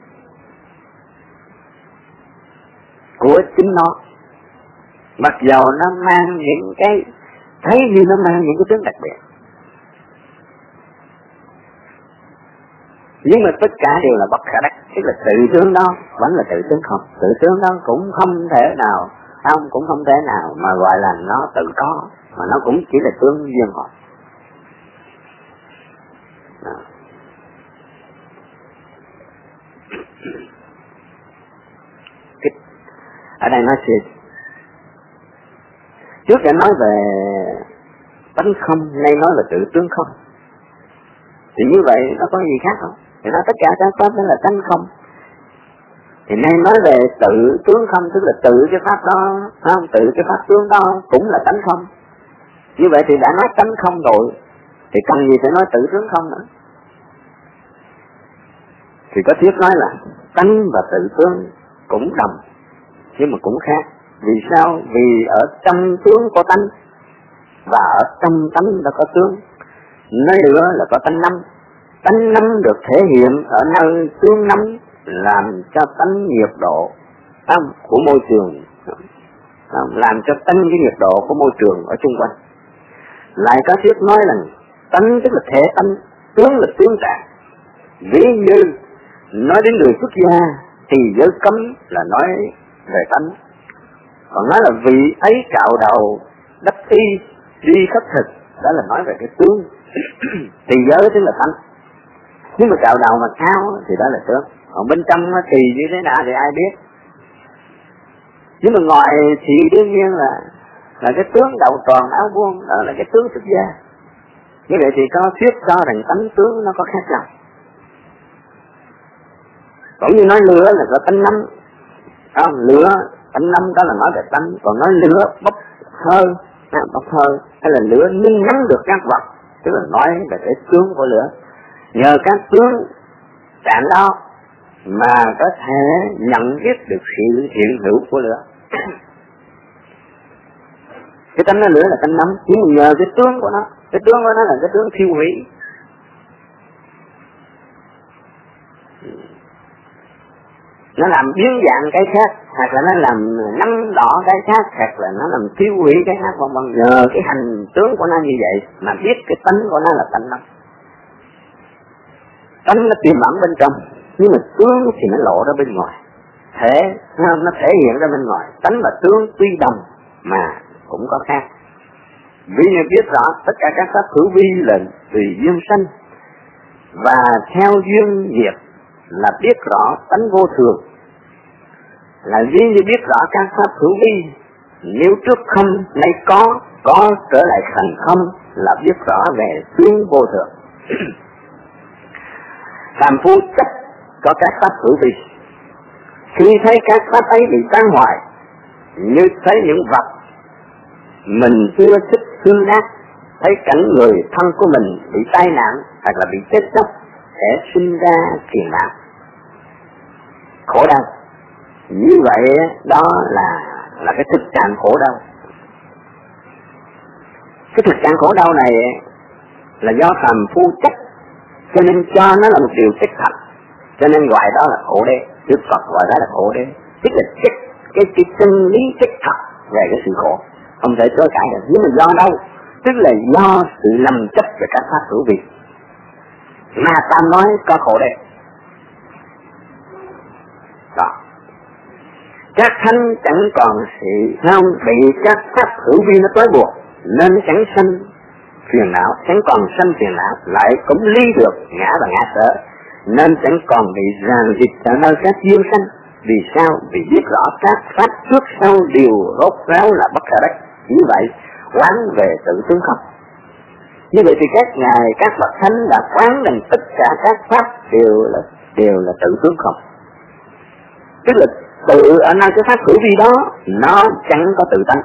của chính nó, mặc dầu nó mang những cái thấy như nó mang những cái tướng đặc biệt, nhưng mà tất cả đều là bất khả đắc. Tức là tự tướng đó vẫn là tự tướng không. Tự tướng đó cũng không thể nào mà gọi là nó tự có, mà nó cũng chỉ là tướng duyên hội. Ở đây nói gì? Trước đã nói về tánh không, nay nói là tự tướng không. Thì như vậy nó có gì khác không? Thì nói tất cả các pháp đó là tánh không. Thì nay nói về tự tướng không, tức là tự cái pháp đó, không? Tự cái pháp tướng đó cũng là tánh không. Như vậy thì đã nói tánh không rồi, thì cần gì phải nói tự tướng không nữa? Thì có thuyết nói là tánh và tự tướng cũng đồng, nhưng mà cũng khác. Vì sao? Vì ở trong tướng có tánh, và ở trong tánh là có tướng. Nói nữa là có tánh năm. Tánh năm được thể hiện ở nơi tướng năm, làm cho tánh nhiệt độ của môi trường, làm cho tánh cái nhiệt độ của môi trường ở chung quanh. Lại có thuyết nói là tánh tức là thể tánh, tướng là tướng trạng. Ví như nói đến người xuất gia thì giới cấm là nói về tánh, còn nói là vị ấy cạo đầu đắp y đi khất thực, đó là nói về cái tướng. Tỳ giới tức là tánh. Nếu mà cạo đầu mà cao thì đó là tướng. Còn bên trong tỳ như thế nào thì ai biết. Nhưng mà ngoài thì đương nhiên là cái tướng đầu tròn áo buông, đó là cái tướng xuất gia. Như vậy thì có thuyết cho rằng tánh tướng nó có khác nhau. Cũng như nói lửa là có tánh nóng, không? Lửa tánh nóng đó là nói về tánh, còn nói lửa bốc hơi, hay là lửa nung nóng được các vật, tức là nói về cái tướng của lửa. Nhờ các tướng chạm đó mà có thể nhận biết được sự hiện hữu của lửa. Cái tánh nó lửa là tánh nóng, nhưng mà nhờ cái tướng của nó là cái tướng thiêu hủy. Nó làm biến dạng cái khác, hoặc là nó làm nắm đỏ cái khác, hoặc là nó làm thiêu hủy cái khác, vân vân. Nhờ cái hành tướng của nó như vậy mà biết cái tánh của nó là tánh nóng. Tánh nó tiềm ẩn bên trong, nhưng mà tướng thì nó lộ ra bên ngoài. Nó thể hiện ra bên ngoài. Tánh và tướng tuy đồng mà cũng có khác. Vì như biết rõ tất cả các pháp hữu vi là tùy duyên sanh, và theo duyên diệt là biết rõ tánh vô thường. Là vì như biết rõ các pháp hữu vi, nếu trước không nay có trở lại thành không, là biết rõ về tướng vô thường. Phàm phu chấp có các pháp hữu vi, khi thấy các pháp ấy bị tan hoại, như thấy những vật mình chưa thích hư nát, thấy cảnh người thân của mình bị tai nạn hoặc là bị chết chóc, sẽ sinh ra phiền não, khổ đau. Như vậy đó là cái thực trạng khổ đau. Cái thực trạng khổ đau này là do phàm phu chấp, cho nên cho nó là một điều chất thật, cho nên gọi đó là khổ đế. Đức Phật gọi đó là khổ đế, tức là chất cái chân lý chất thật về cái sự khổ, không thể chối cãi được. Nhưng mà do đâu? Tức là do sự lầm chấp về các pháp hữu vi mà ta nói có khổ đế. Đó. Các thánh chẳng còn sự không bị các pháp hữu vi nó trói buộc, nên chẳng sanh phiền não, chẳng còn sanh phiền não, lại cũng ly được ngã và ngã sở, nên chẳng còn bị ràng dịch ở nơi các duyên sanh. Vì sao? Vì biết rõ các pháp trước sau đều rốt ráo là bất khả đắc. Như vậy quán về tự tướng không. Như vậy thì các ngài, các bậc thánh đã quán rằng tất cả các pháp đều là tự tướng không. Tức là tự ở nơi cái pháp hữu vi đó nó chẳng có tự tánh.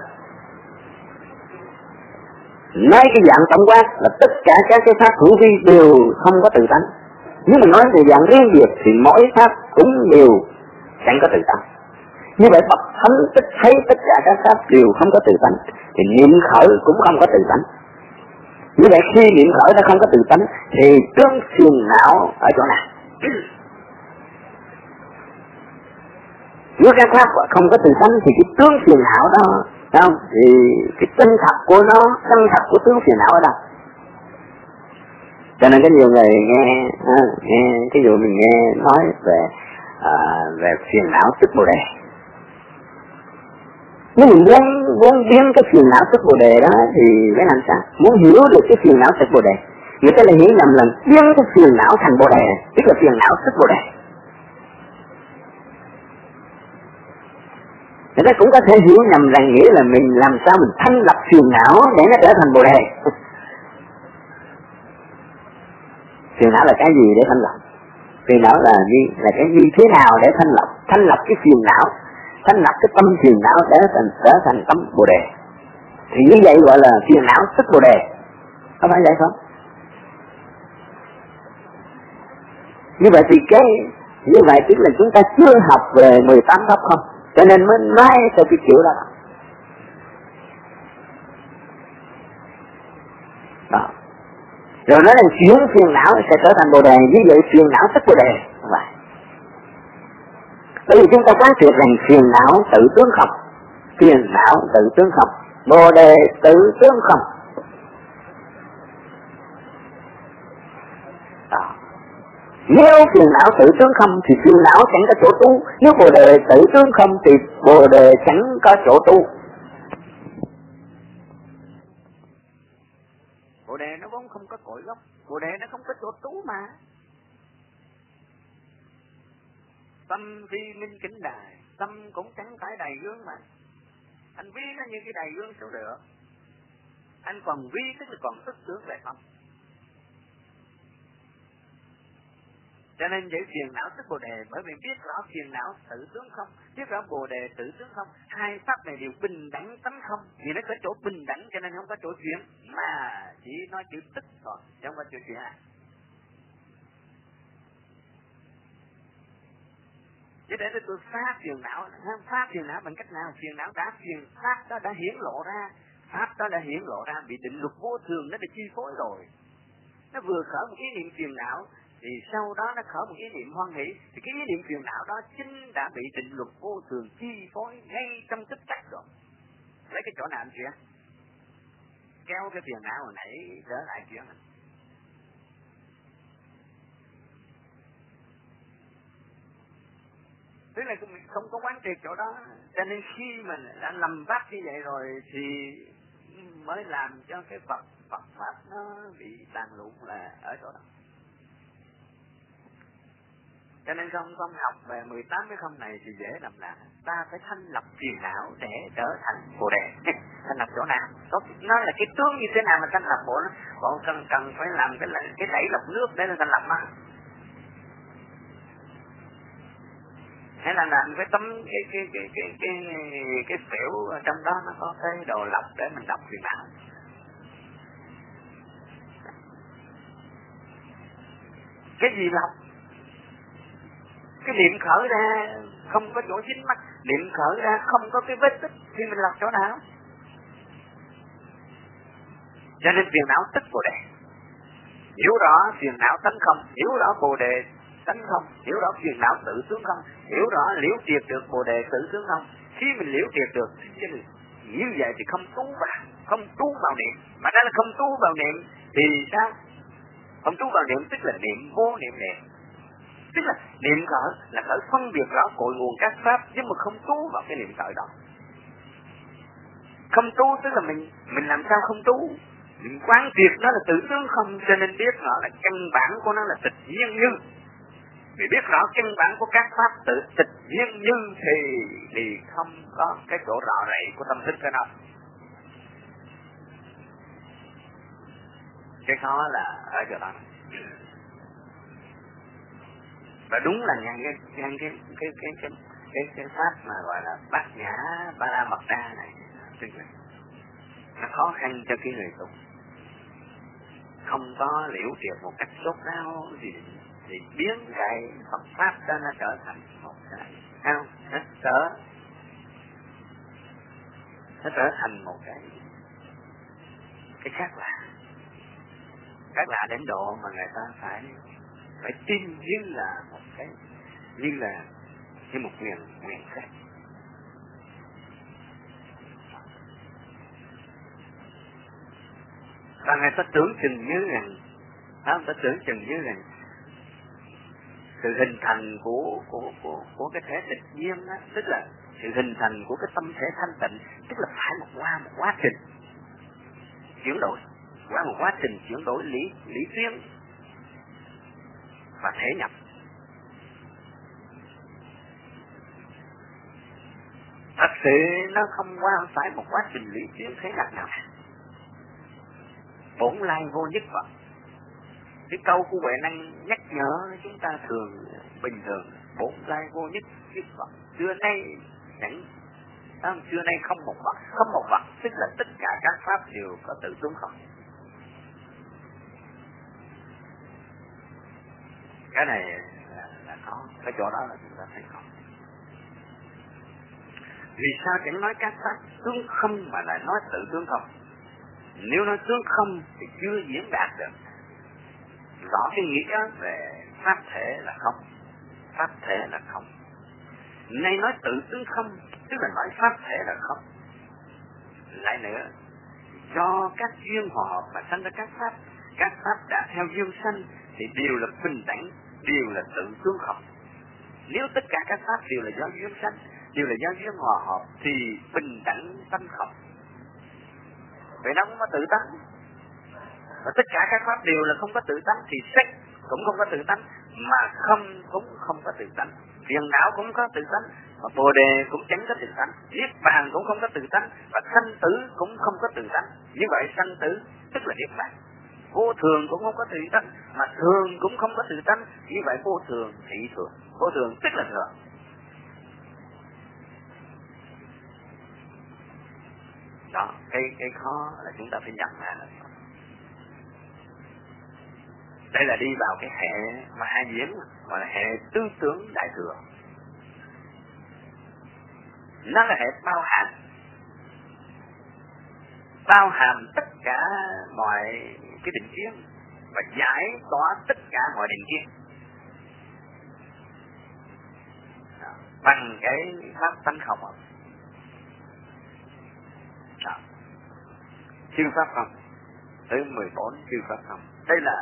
Nói cái dạng tổng quát là tất cả các cái pháp hữu vi đều không có tự tánh. Nhưng mà nói về dạng riêng biệt thì mỗi pháp cũng đều chẳng có tự tánh. Như vậy bậc thánh tích thấy tất cả các pháp đều không có tự tánh, thì niệm khởi cũng không có tự tánh. Như vậy khi niệm khởi nó không có tự tánh thì tướng phiền não ở chỗ nào? Nếu các pháp không có tự tánh thì cái tướng phiền não đó, không? Thì cái chân thật của nó, chân thật của tướng phiền não ở đâu? Cho nên có nhiều người nghe cái dụ mình nghe nói về phiền não tức Bồ Đề. Nếu mình muốn biến cái phiền não tức Bồ Đề đó thì phải làm sao? Muốn hiểu được cái phiền não tức Bồ Đề, người ta lại hiểu nhầm lần biến cái phiền não thành Bồ Đề, tức là phiền não tức Bồ Đề. Người ta cũng có thể hiểu nhầm rằng nghĩa là mình làm sao mình thanh lập phiền não để nó trở thành Bồ Đề. Phiền não là cái gì để thanh lập? Phiền não là cái như thế nào để thanh lập? Thanh lập cái phiền não, thanh lập cái tâm phiền não để trở thành tâm Bồ Đề. Thì như vậy gọi là phiền não tức Bồ Đề. Có phải vậy không? Như vậy thì như vậy tức là chúng ta chưa học về 18 pháp không? Cho nên mới nói theo cái kiểu đó. Đó. Rồi nói rằng chuyển phiền não sẽ trở thành Bồ Đề, như vậy phiền não tức Bồ Đề. Không phải. Bởi vì chúng ta quán triệt rằng phiền não tự tướng không, phiền não tự tướng không, Bồ Đề tự tướng không. Đó. Nếu phiền não tự tướng không thì phiền não chẳng có chỗ tu. Nếu Bồ Đề tự tướng không thì Bồ Đề chẳng có chỗ tu.
cũng không có cội gốc. Bồ đề nó không có chỗ trú mà. Tâm phi minh kính đài, tâm cũng chẳng phải đầy gương mà. Anh ví nó như cái đầy gương sao được. Anh còn ví tức là còn sức tưởng về không. Cho nên vậy phiền não tức bồ đề, bởi vì biết rõ phiền não tự tướng không, biết rõ bồ đề tự tướng không, hai pháp này đều bình đẳng tánh không, vì nó có chỗ bình đẳng cho nên không có chỗ chuyển, mà chỉ nói chữ tức thôi, chứ không có chữ chuyển. Chứ để tôi phá phiền não bằng cách nào? Phiền não pháp đó đã hiển lộ ra, pháp đó đã hiển lộ ra, bị định luật vô thường nó đã chi phối rồi. Nó vừa khởi một ý niệm phiền não thì sau đó nó khởi một ý niệm hoan hỷ, thì cái ý niệm phiền não đó chính đã bị định luật vô thường chi phối ngay trong tích tắc rồi. Lấy cái chỗ nào anh chuyện? Kéo cái phiền não hồi nãy trở lại chuyện này. Tức là không có quán triệt chỗ đó, cho nên khi mình đã lầm vắt như vậy rồi thì mới làm cho cái Phật pháp nó bị tàn lụn là ở chỗ đó. Cho nên không học về 18 cái không này thì dễ làm là ta phải thanh lập phiền não để trở thành bồ đề. Thanh lập chỗ nào? Nó là cái tướng như thế nào mà thanh lập bộ nó? Bộ cần phải làm cái đẩy lọc nước để nó thanh lập nó. Hay là làm cái tấm cái phễu trong đó nó có cái đồ lọc để mình đọc phiền não. Cái gì lọc? Cái niệm khởi ra không có chỗ dính mắt, niệm khởi ra không có cái vết tích thì mình lọc chỗ nào? Cho nên phiền não tức bồ đề. Hiểu rõ phiền não tánh không, hiểu rõ bồ đề tánh không, hiểu rõ phiền não tự tướng không, hiểu rõ liễu triệt được bồ đề tự tướng không. Khi mình liễu triệt được như vậy thì không trú vào niệm, mà đó là không trú vào niệm thì sao? Không trú vào niệm tức là niệm vô niệm niệm. Tức là niệm khởi là khởi phân biệt rõ cội nguồn các pháp, nhưng mà không trú vào cái niệm khởi đó. Không trú tức là mình làm sao không trú? Mình quán triệt nó là tự tướng không, cho nên biết nó là căn bản của nó là tịch nhiên như. Vì biết rõ căn bản của các pháp tự tịch nhiên như thì không có cái chỗ rò rậy của tâm thức cái đó. Cái khó là ở chỗ đó. Và đúng là cái pháp mà gọi là bát nhã ba la mật đa này, tức là nó khó khăn cho cái người tu. Không có liễu triệt một cách sốt ráo gì thì biến cái Phật pháp đó nó trở thành một cái không, nó trở thành một cái khác lạ đến độ mà người ta phải tin như là một cái như một nguyện khác. Và người ta tưởng chừng như rằng sự hình thành của cái thể tịch nhiên đó, tức là sự hình thành của cái tâm thể thanh tịnh, tức là phải qua một quá trình chuyển đổi, lý thuyết và thể nhập. Thật sự nó không phải một quá trình lý thuyết thể nhập nào. Bổn lai vô nhất Phật. Cái câu của Huệ Năng nhắc nhở chúng ta bình thường, bổn lai vô nhất Phật. Xưa nay không một vật, tức là tất cả các pháp đều có tự tướng không. Cái này là khó, cái chỗ đó là chúng ta thấy khó. Vì sao chẳng nói các pháp tướng không mà lại nói tự tướng không? Nếu nói tướng không thì chưa diễn đạt được rõ cái nghĩa về pháp thể là không. Nay nói tự tướng không, tức là nói pháp thể là không. Lại nữa, do các duyên hòa hợp mà sanh ra các pháp đã theo duyên sanh thì đều là bình đẳng, đều là tự tướng không. Nếu tất cả các pháp đều là do duyên sanh, đều là do duyên hòa hợp thì bình đẳng tánh không. Vậy nó cũng có tự tánh. Và tất cả các pháp đều là không có tự tánh, thì sắc cũng không có tự tánh, mà không cũng không có tự tánh, phiền não cũng có tự tánh, và bồ đề cũng chẳng có tự tánh, niết bàn cũng không có tự tánh, và sanh tử cũng không có tự tánh. Như vậy sanh tử tức là niết bàn. Vô thường cũng không có tự tánh, mà thường cũng không có tự tánh. Như vậy vô thường thị thường, vô thường tức là thường. Đó, cái khó là chúng ta phải nhận ra là đây là đi vào cái hệ ma nhiễm, gọi là hệ tư tưởng đại thừa. Nó là hệ bao hàm tất cả mọi cái định kiến và giải tỏa tất cả mọi định kiến bằng cái pháp tánh không. Chư pháp không tới 14 chư pháp không. Đây là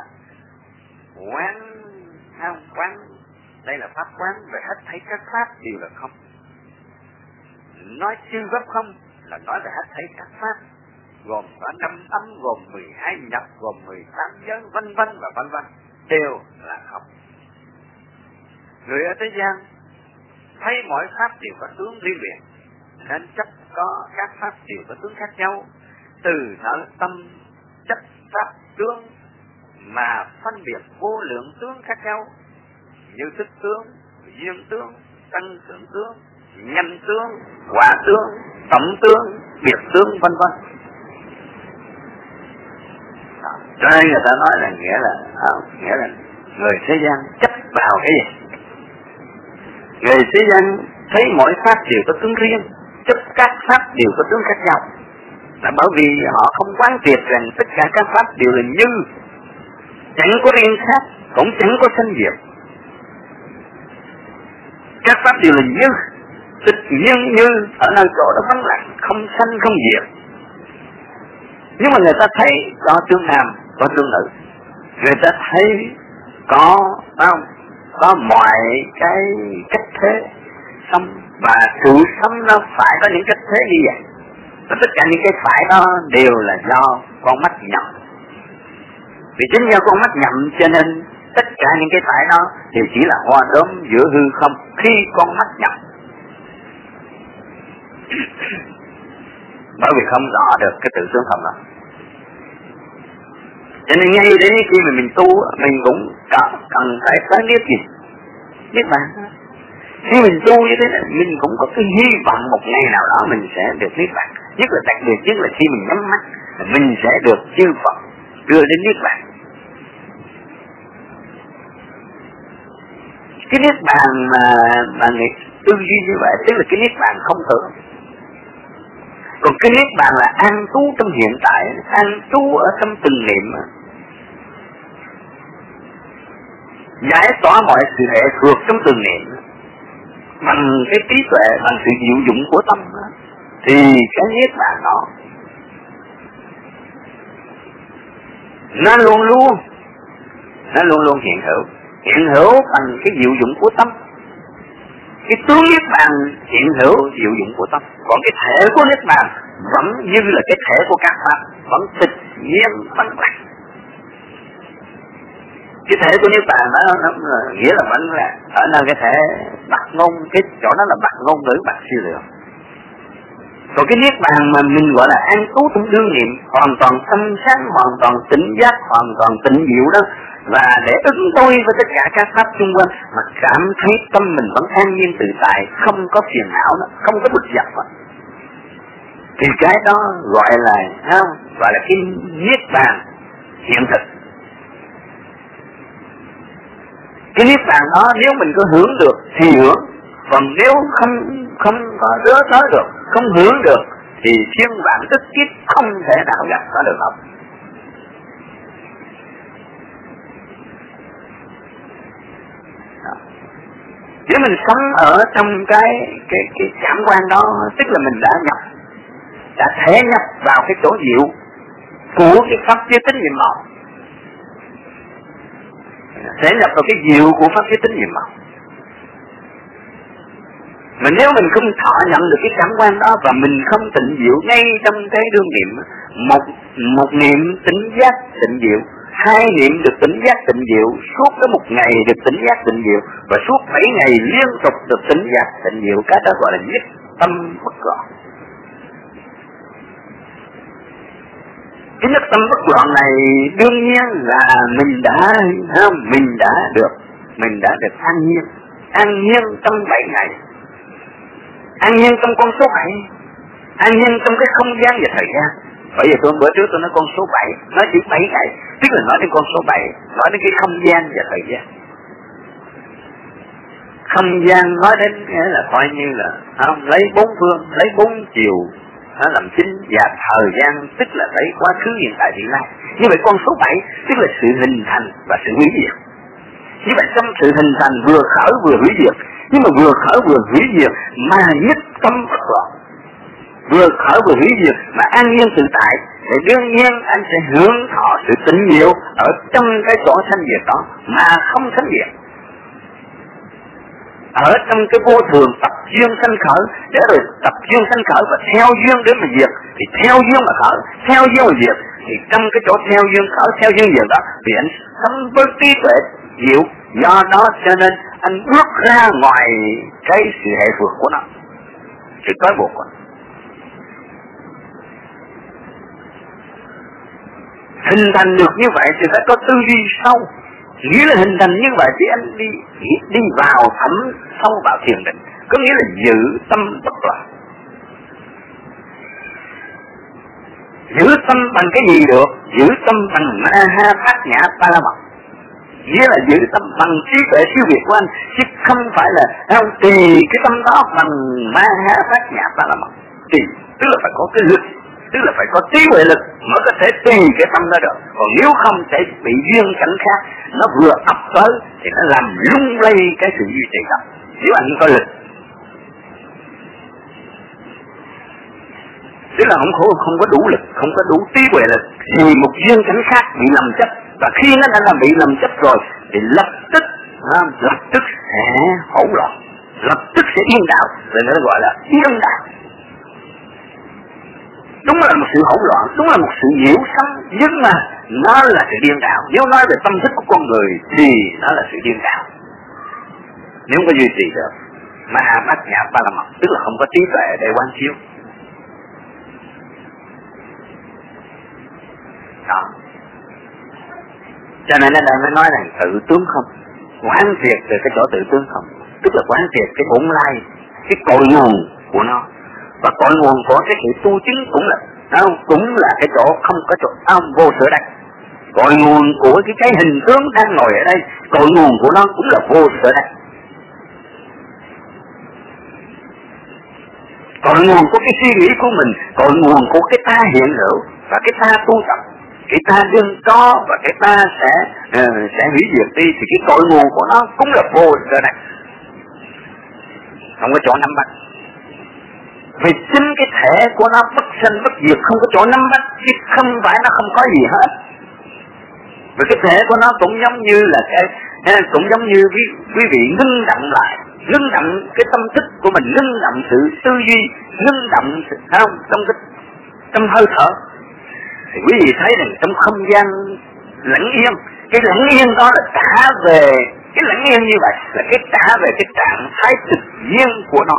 quán, đây là pháp quán về hết thảy các pháp đều là không. Nói chư pháp không là nói về hết thảy các pháp, gồm có 5 âm, gồm 12 nhập, gồm 18 giới, vân vân và vân vân, đều là không. Người ở thế gian thấy mỗi pháp đều có tướng riêng biệt, nên chấp có các pháp đều có tướng khác nhau. Từ nội tâm chấp pháp tướng mà phân biệt vô lượng tướng khác nhau, như thức tướng, duyên tướng, tăng trưởng tướng, nhân tướng, quả tướng, tổng tướng, biệt tướng, vân vân. Cho nên người ta nói là nghĩa là người thế gian chấp vào cái gì? Người thế gian thấy mỗi pháp đều có tướng riêng, chấp các pháp đều có tướng khác nhau, là bởi vì họ không quán triệt rằng tất cả các pháp đều là như, chẳng có riêng khác, cũng chẳng có sanh diệt. Các pháp đều là như, tịch nhiên như, ở nơi chỗ đó vắng lặng, không sanh không diệt. Nhưng mà người ta thấy có tướng nam, có tướng nữ, người ta thấy có mọi cái cách thế sống, và sự sống nó phải có những cách thế như vậy. Và tất cả những cái phải đó đều là do con mắt nhầm. Vì chính do con mắt nhầm cho nên tất cả những cái phải đó thì chỉ là hoa đốm giữa hư không khi con mắt nhầm. Bởi vì không rõ được cái tự tướng không đó. Cho nên ngay đến khi mà mình tu, mình cũng cần phải có niết bàn. Khi mình tu như thế này, mình cũng có cái hy vọng một ngày nào đó mình sẽ được niết bàn. Nhất là đặc biệt nhất là khi mình nhắm mắt, mình sẽ được chư Phật đưa đến niết bàn. Cái niết bàn mà người tư duy như vậy tức là cái niết bàn không thường. Còn cái niết bàn là an trú trong hiện tại, an trú ở trong từng niệm, giải tỏa mọi sự lệ thuộc trong từng niệm bằng cái trí tuệ, bằng sự diệu dụng của tâm, thì cái niết bàn đó nó luôn luôn hiện hữu bằng cái diệu dụng của tâm. Cái tướng niết bàn hiện hữu diệu dụng của tâm, còn cái thể của niết bàn vẫn như là cái thể của các pháp, vẫn tịch nhiên vắng lặng. Cái thể của niết bàn nó nghĩa là vẫn là ở nơi cái thể bạc ngôn, cái chỗ đó là bạc ngôn ngữ, bạc siêu lượng. Còn cái niết bàn mà mình gọi là an trú trong đương niệm, hoàn toàn tâm sáng, hoàn toàn tỉnh giác, hoàn toàn tịnh diệu đó, và để ứng đối với tất cả các pháp xung quanh mà cảm thấy tâm mình vẫn an nhiên tự tại, không có phiền não đó, không có bực dọc đó. Thì cái đó gọi là cái niết bàn hiện thực. Cái niết bàn đó nếu mình có hưởng được thì hưởng, còn nếu không có đứa tới được, không hưởng được thì thiên vạn tức kiếp không thể nào gặp có được không. Nếu mình sống ở trong cái cảm quan đó, tức là mình đã thể nhập vào cái chỗ diệu của cái pháp giới tính nhiệm màu, thể nhập vào cái diệu của pháp giới tính nhiệm màu. Mà nếu mình không thọ nhận được cái cảm quan đó và mình không tịnh diệu ngay trong cái đương niệm, một niệm tỉnh giác tịnh diệu, hai niệm được tỉnh giác tịnh diệu, suốt cái một ngày được tỉnh giác tịnh diệu, và suốt 7 ngày liên tục được tỉnh giác tịnh diệu, cái đó gọi là nhất tâm bất loạn. Cái nhất tâm bất loạn này đương nhiên là mình đã được an nhiên trong 7 ngày, an nhiên trong con số 7, an nhiên trong cái không gian và thời gian. Bởi vì bữa trước tôi nói con số 7, nói chỉ 7 ngày, tức là nói đến con số 7, nói đến cái không gian và thời gian. Không gian nói đến là coi như là không, lấy 4 phương, lấy 4 chiều nó làm chính, và thời gian tức là lấy quá khứ, hiện tại, vị lai. Như vậy con số 7 tức là sự hình thành và sự hủy diệt. Như vậy trong sự hình thành vừa khởi vừa hủy diệt, nhưng mà vừa khởi vừa hủy diệt mà nhất tâm bất loạn, vừa khởi vừa hủy diệt mà an nhiên tự tại, thì đương nhiên anh sẽ hướng thọ sự tịnh diệu ở trong cái chỗ sanh diệt đó mà không sanh diệt. Ở trong cái vô thường tập duyên sanh khởi, để rồi tập duyên sanh khởi và theo duyên để mà diệt, thì theo duyên mà khởi, theo duyên mà diệt, thì trong cái chỗ theo duyên khởi, theo duyên diệt đó thì anh sống với trí tuệ diệu. Do đó cho nên anh bước ra ngoài cái sự hệ thuộc của nó, sự trói buộc của nó. Hình thành được như vậy thì phải có tư duy sâu. Nghĩa là hình thành như vậy thì anh đi vào thẩm sâu vào thiền định, có nghĩa là giữ tâm bất loạn. Giữ tâm bằng cái gì được? Giữ tâm bằng Ma-ha Bát Nhã Ba La Mật. Nghĩa là giữ tâm bằng trí tuệ siêu việt của anh, chứ không phải là không tùy cái tâm đó bằng Ma-ha Bát Nhã Ba La Mật. Thì tức là phải có cái lực, tức là phải có trí huệ lực mới có thể tùy cái tâm đó được. Còn nếu không sẽ bị duyên cảnh khác nó vừa ập tới thì nó làm lung lay cái sự duy trì đó. Nếu anh có lực, tức là không có đủ lực, không có đủ trí huệ lực, thì một duyên cảnh khác bị lầm chấp, và khi nó đã làm bị lầm chấp rồi thì lập tức sẽ hỗn loạn, lập tức sẽ điên đảo, rồi nó gọi là điên đảo. Đúng là một sự hỗn loạn, đúng là một sự nhiễu sanh, nhưng mà nó là sự điên đảo. Nếu nói về tâm thức của con người thì nó là sự điên đảo. Nếu không có duy trì được mà Bát Nhã Ba La Mật, tức là không có trí tuệ để quán chiếu. Đó. Cho nên nó mới nói rằng tự tướng không, quán triệt về cái chỗ tự tướng không, tức là quán triệt cái bổn lai, cái cội nguồn của nó. Và cội nguồn của cái sự tu chứng cũng là cái chỗ không có chỗ vô sở đắc. Cội nguồn của cái hình tướng đang ngồi ở đây, cội nguồn của nó cũng là vô sở đắc. Cội nguồn của cái suy nghĩ của mình, cội nguồn của cái ta hiện hữu và cái ta tu tập, cái ta đương có và cái ta sẽ hủy diệt đi, thì cái cội nguồn của nó cũng là vô sở đắc, không có chỗ nắm bắt. Vì chính cái thể của nó bất sanh bất diệt, không có chỗ nắm bắt, chứ không phải nó không có gì hết. Vì cái thể của nó cũng giống như là cũng giống như quý vị ngưng động lại, ngưng động cái tâm thức của mình, ngưng động sự tư duy, ngưng động trong hơi thở, thì quý vị thấy rằng trong không gian lặng yên, cái lặng yên đó là trả về, cái lặng yên như vậy là cái trả về cái trạng thái thực nhiên của nó.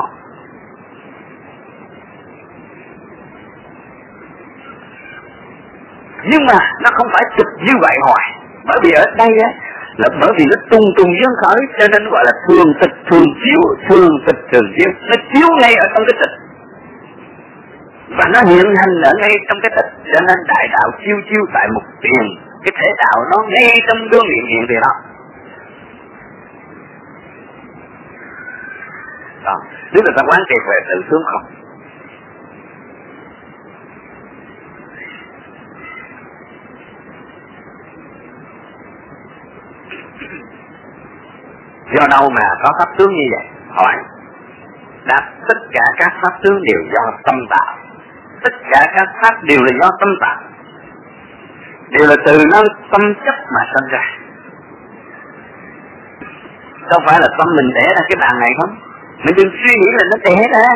Nhưng mà nó không phải trực như vậy hoài, bởi vì ở đây á là bởi vì nó trùng duyên khởi, cho nên gọi là thường tịch thường chiếu, thường tịch thường chiếu, nó chiếu ngay ở trong cái tịch và nó hiện hành ở ngay trong cái tịch, cho nên đại đạo chiếu tại một tiền, cái thể đạo nó ngay trong đương hiện thì đó. Đó, tức là ta quán triệt về tự tướng không. Do đâu mà có pháp tướng như vậy? Hỏi. Đáp, tất cả các pháp tướng đều do tâm tạo. Tất cả các pháp đều là do tâm tạo, đều là từ nơi tâm chấp mà sinh ra. Đâu phải là tâm mình đẻ ra cái bàn này không? Mình đừng suy nghĩ là nó tệ ra.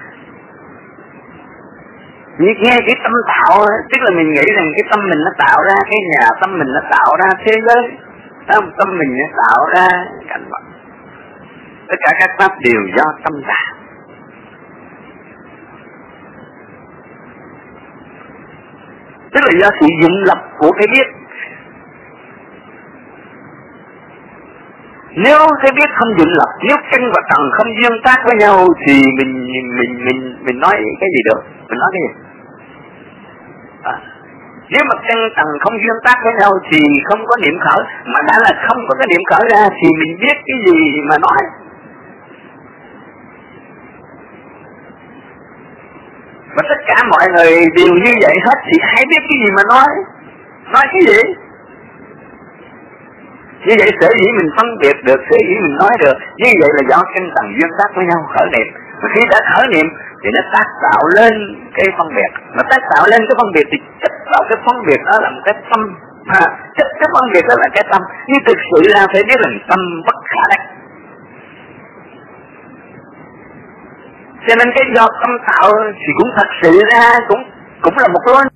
Như nghe cái tâm tạo, tức là mình nghĩ rằng cái tâm mình nó tạo ra cái nhà, tâm mình nó tạo ra thế giới, tâm mình nó tạo ra cảnh vật. Tất cả các pháp đều do tâm tạo. Tức là do sự dụng lập của cái biết. Nếu cái biết không dụng lập, nếu căn và tầng không tương tác với nhau thì mình nói cái gì được? Mình nói cái gì? Nếu mà căn tầng không tương tác với nhau thì không có niệm khởi, mà đã là không có cái niệm khởi ra thì mình biết cái gì mà nói? Và tất cả mọi người đều như vậy hết thì ai biết cái gì mà nói? Nói cái gì? Như vậy sở dĩ mình phân biệt được, sở dĩ mình nói được. Như vậy là do căn tầng duyên tác với nhau khởi niệm. Và khi đã khởi niệm thì nó tác tạo lên cái phân biệt. Mà tác tạo lên cái phân biệt thì chất vào cái phân biệt đó là một cái tâm. Chất cái phân biệt đó là cái tâm. Nhưng thực sự ra phải biết là tâm bất khả đắc. Cho nên cái do tâm tạo thì cũng thật sự ra cũng là một lối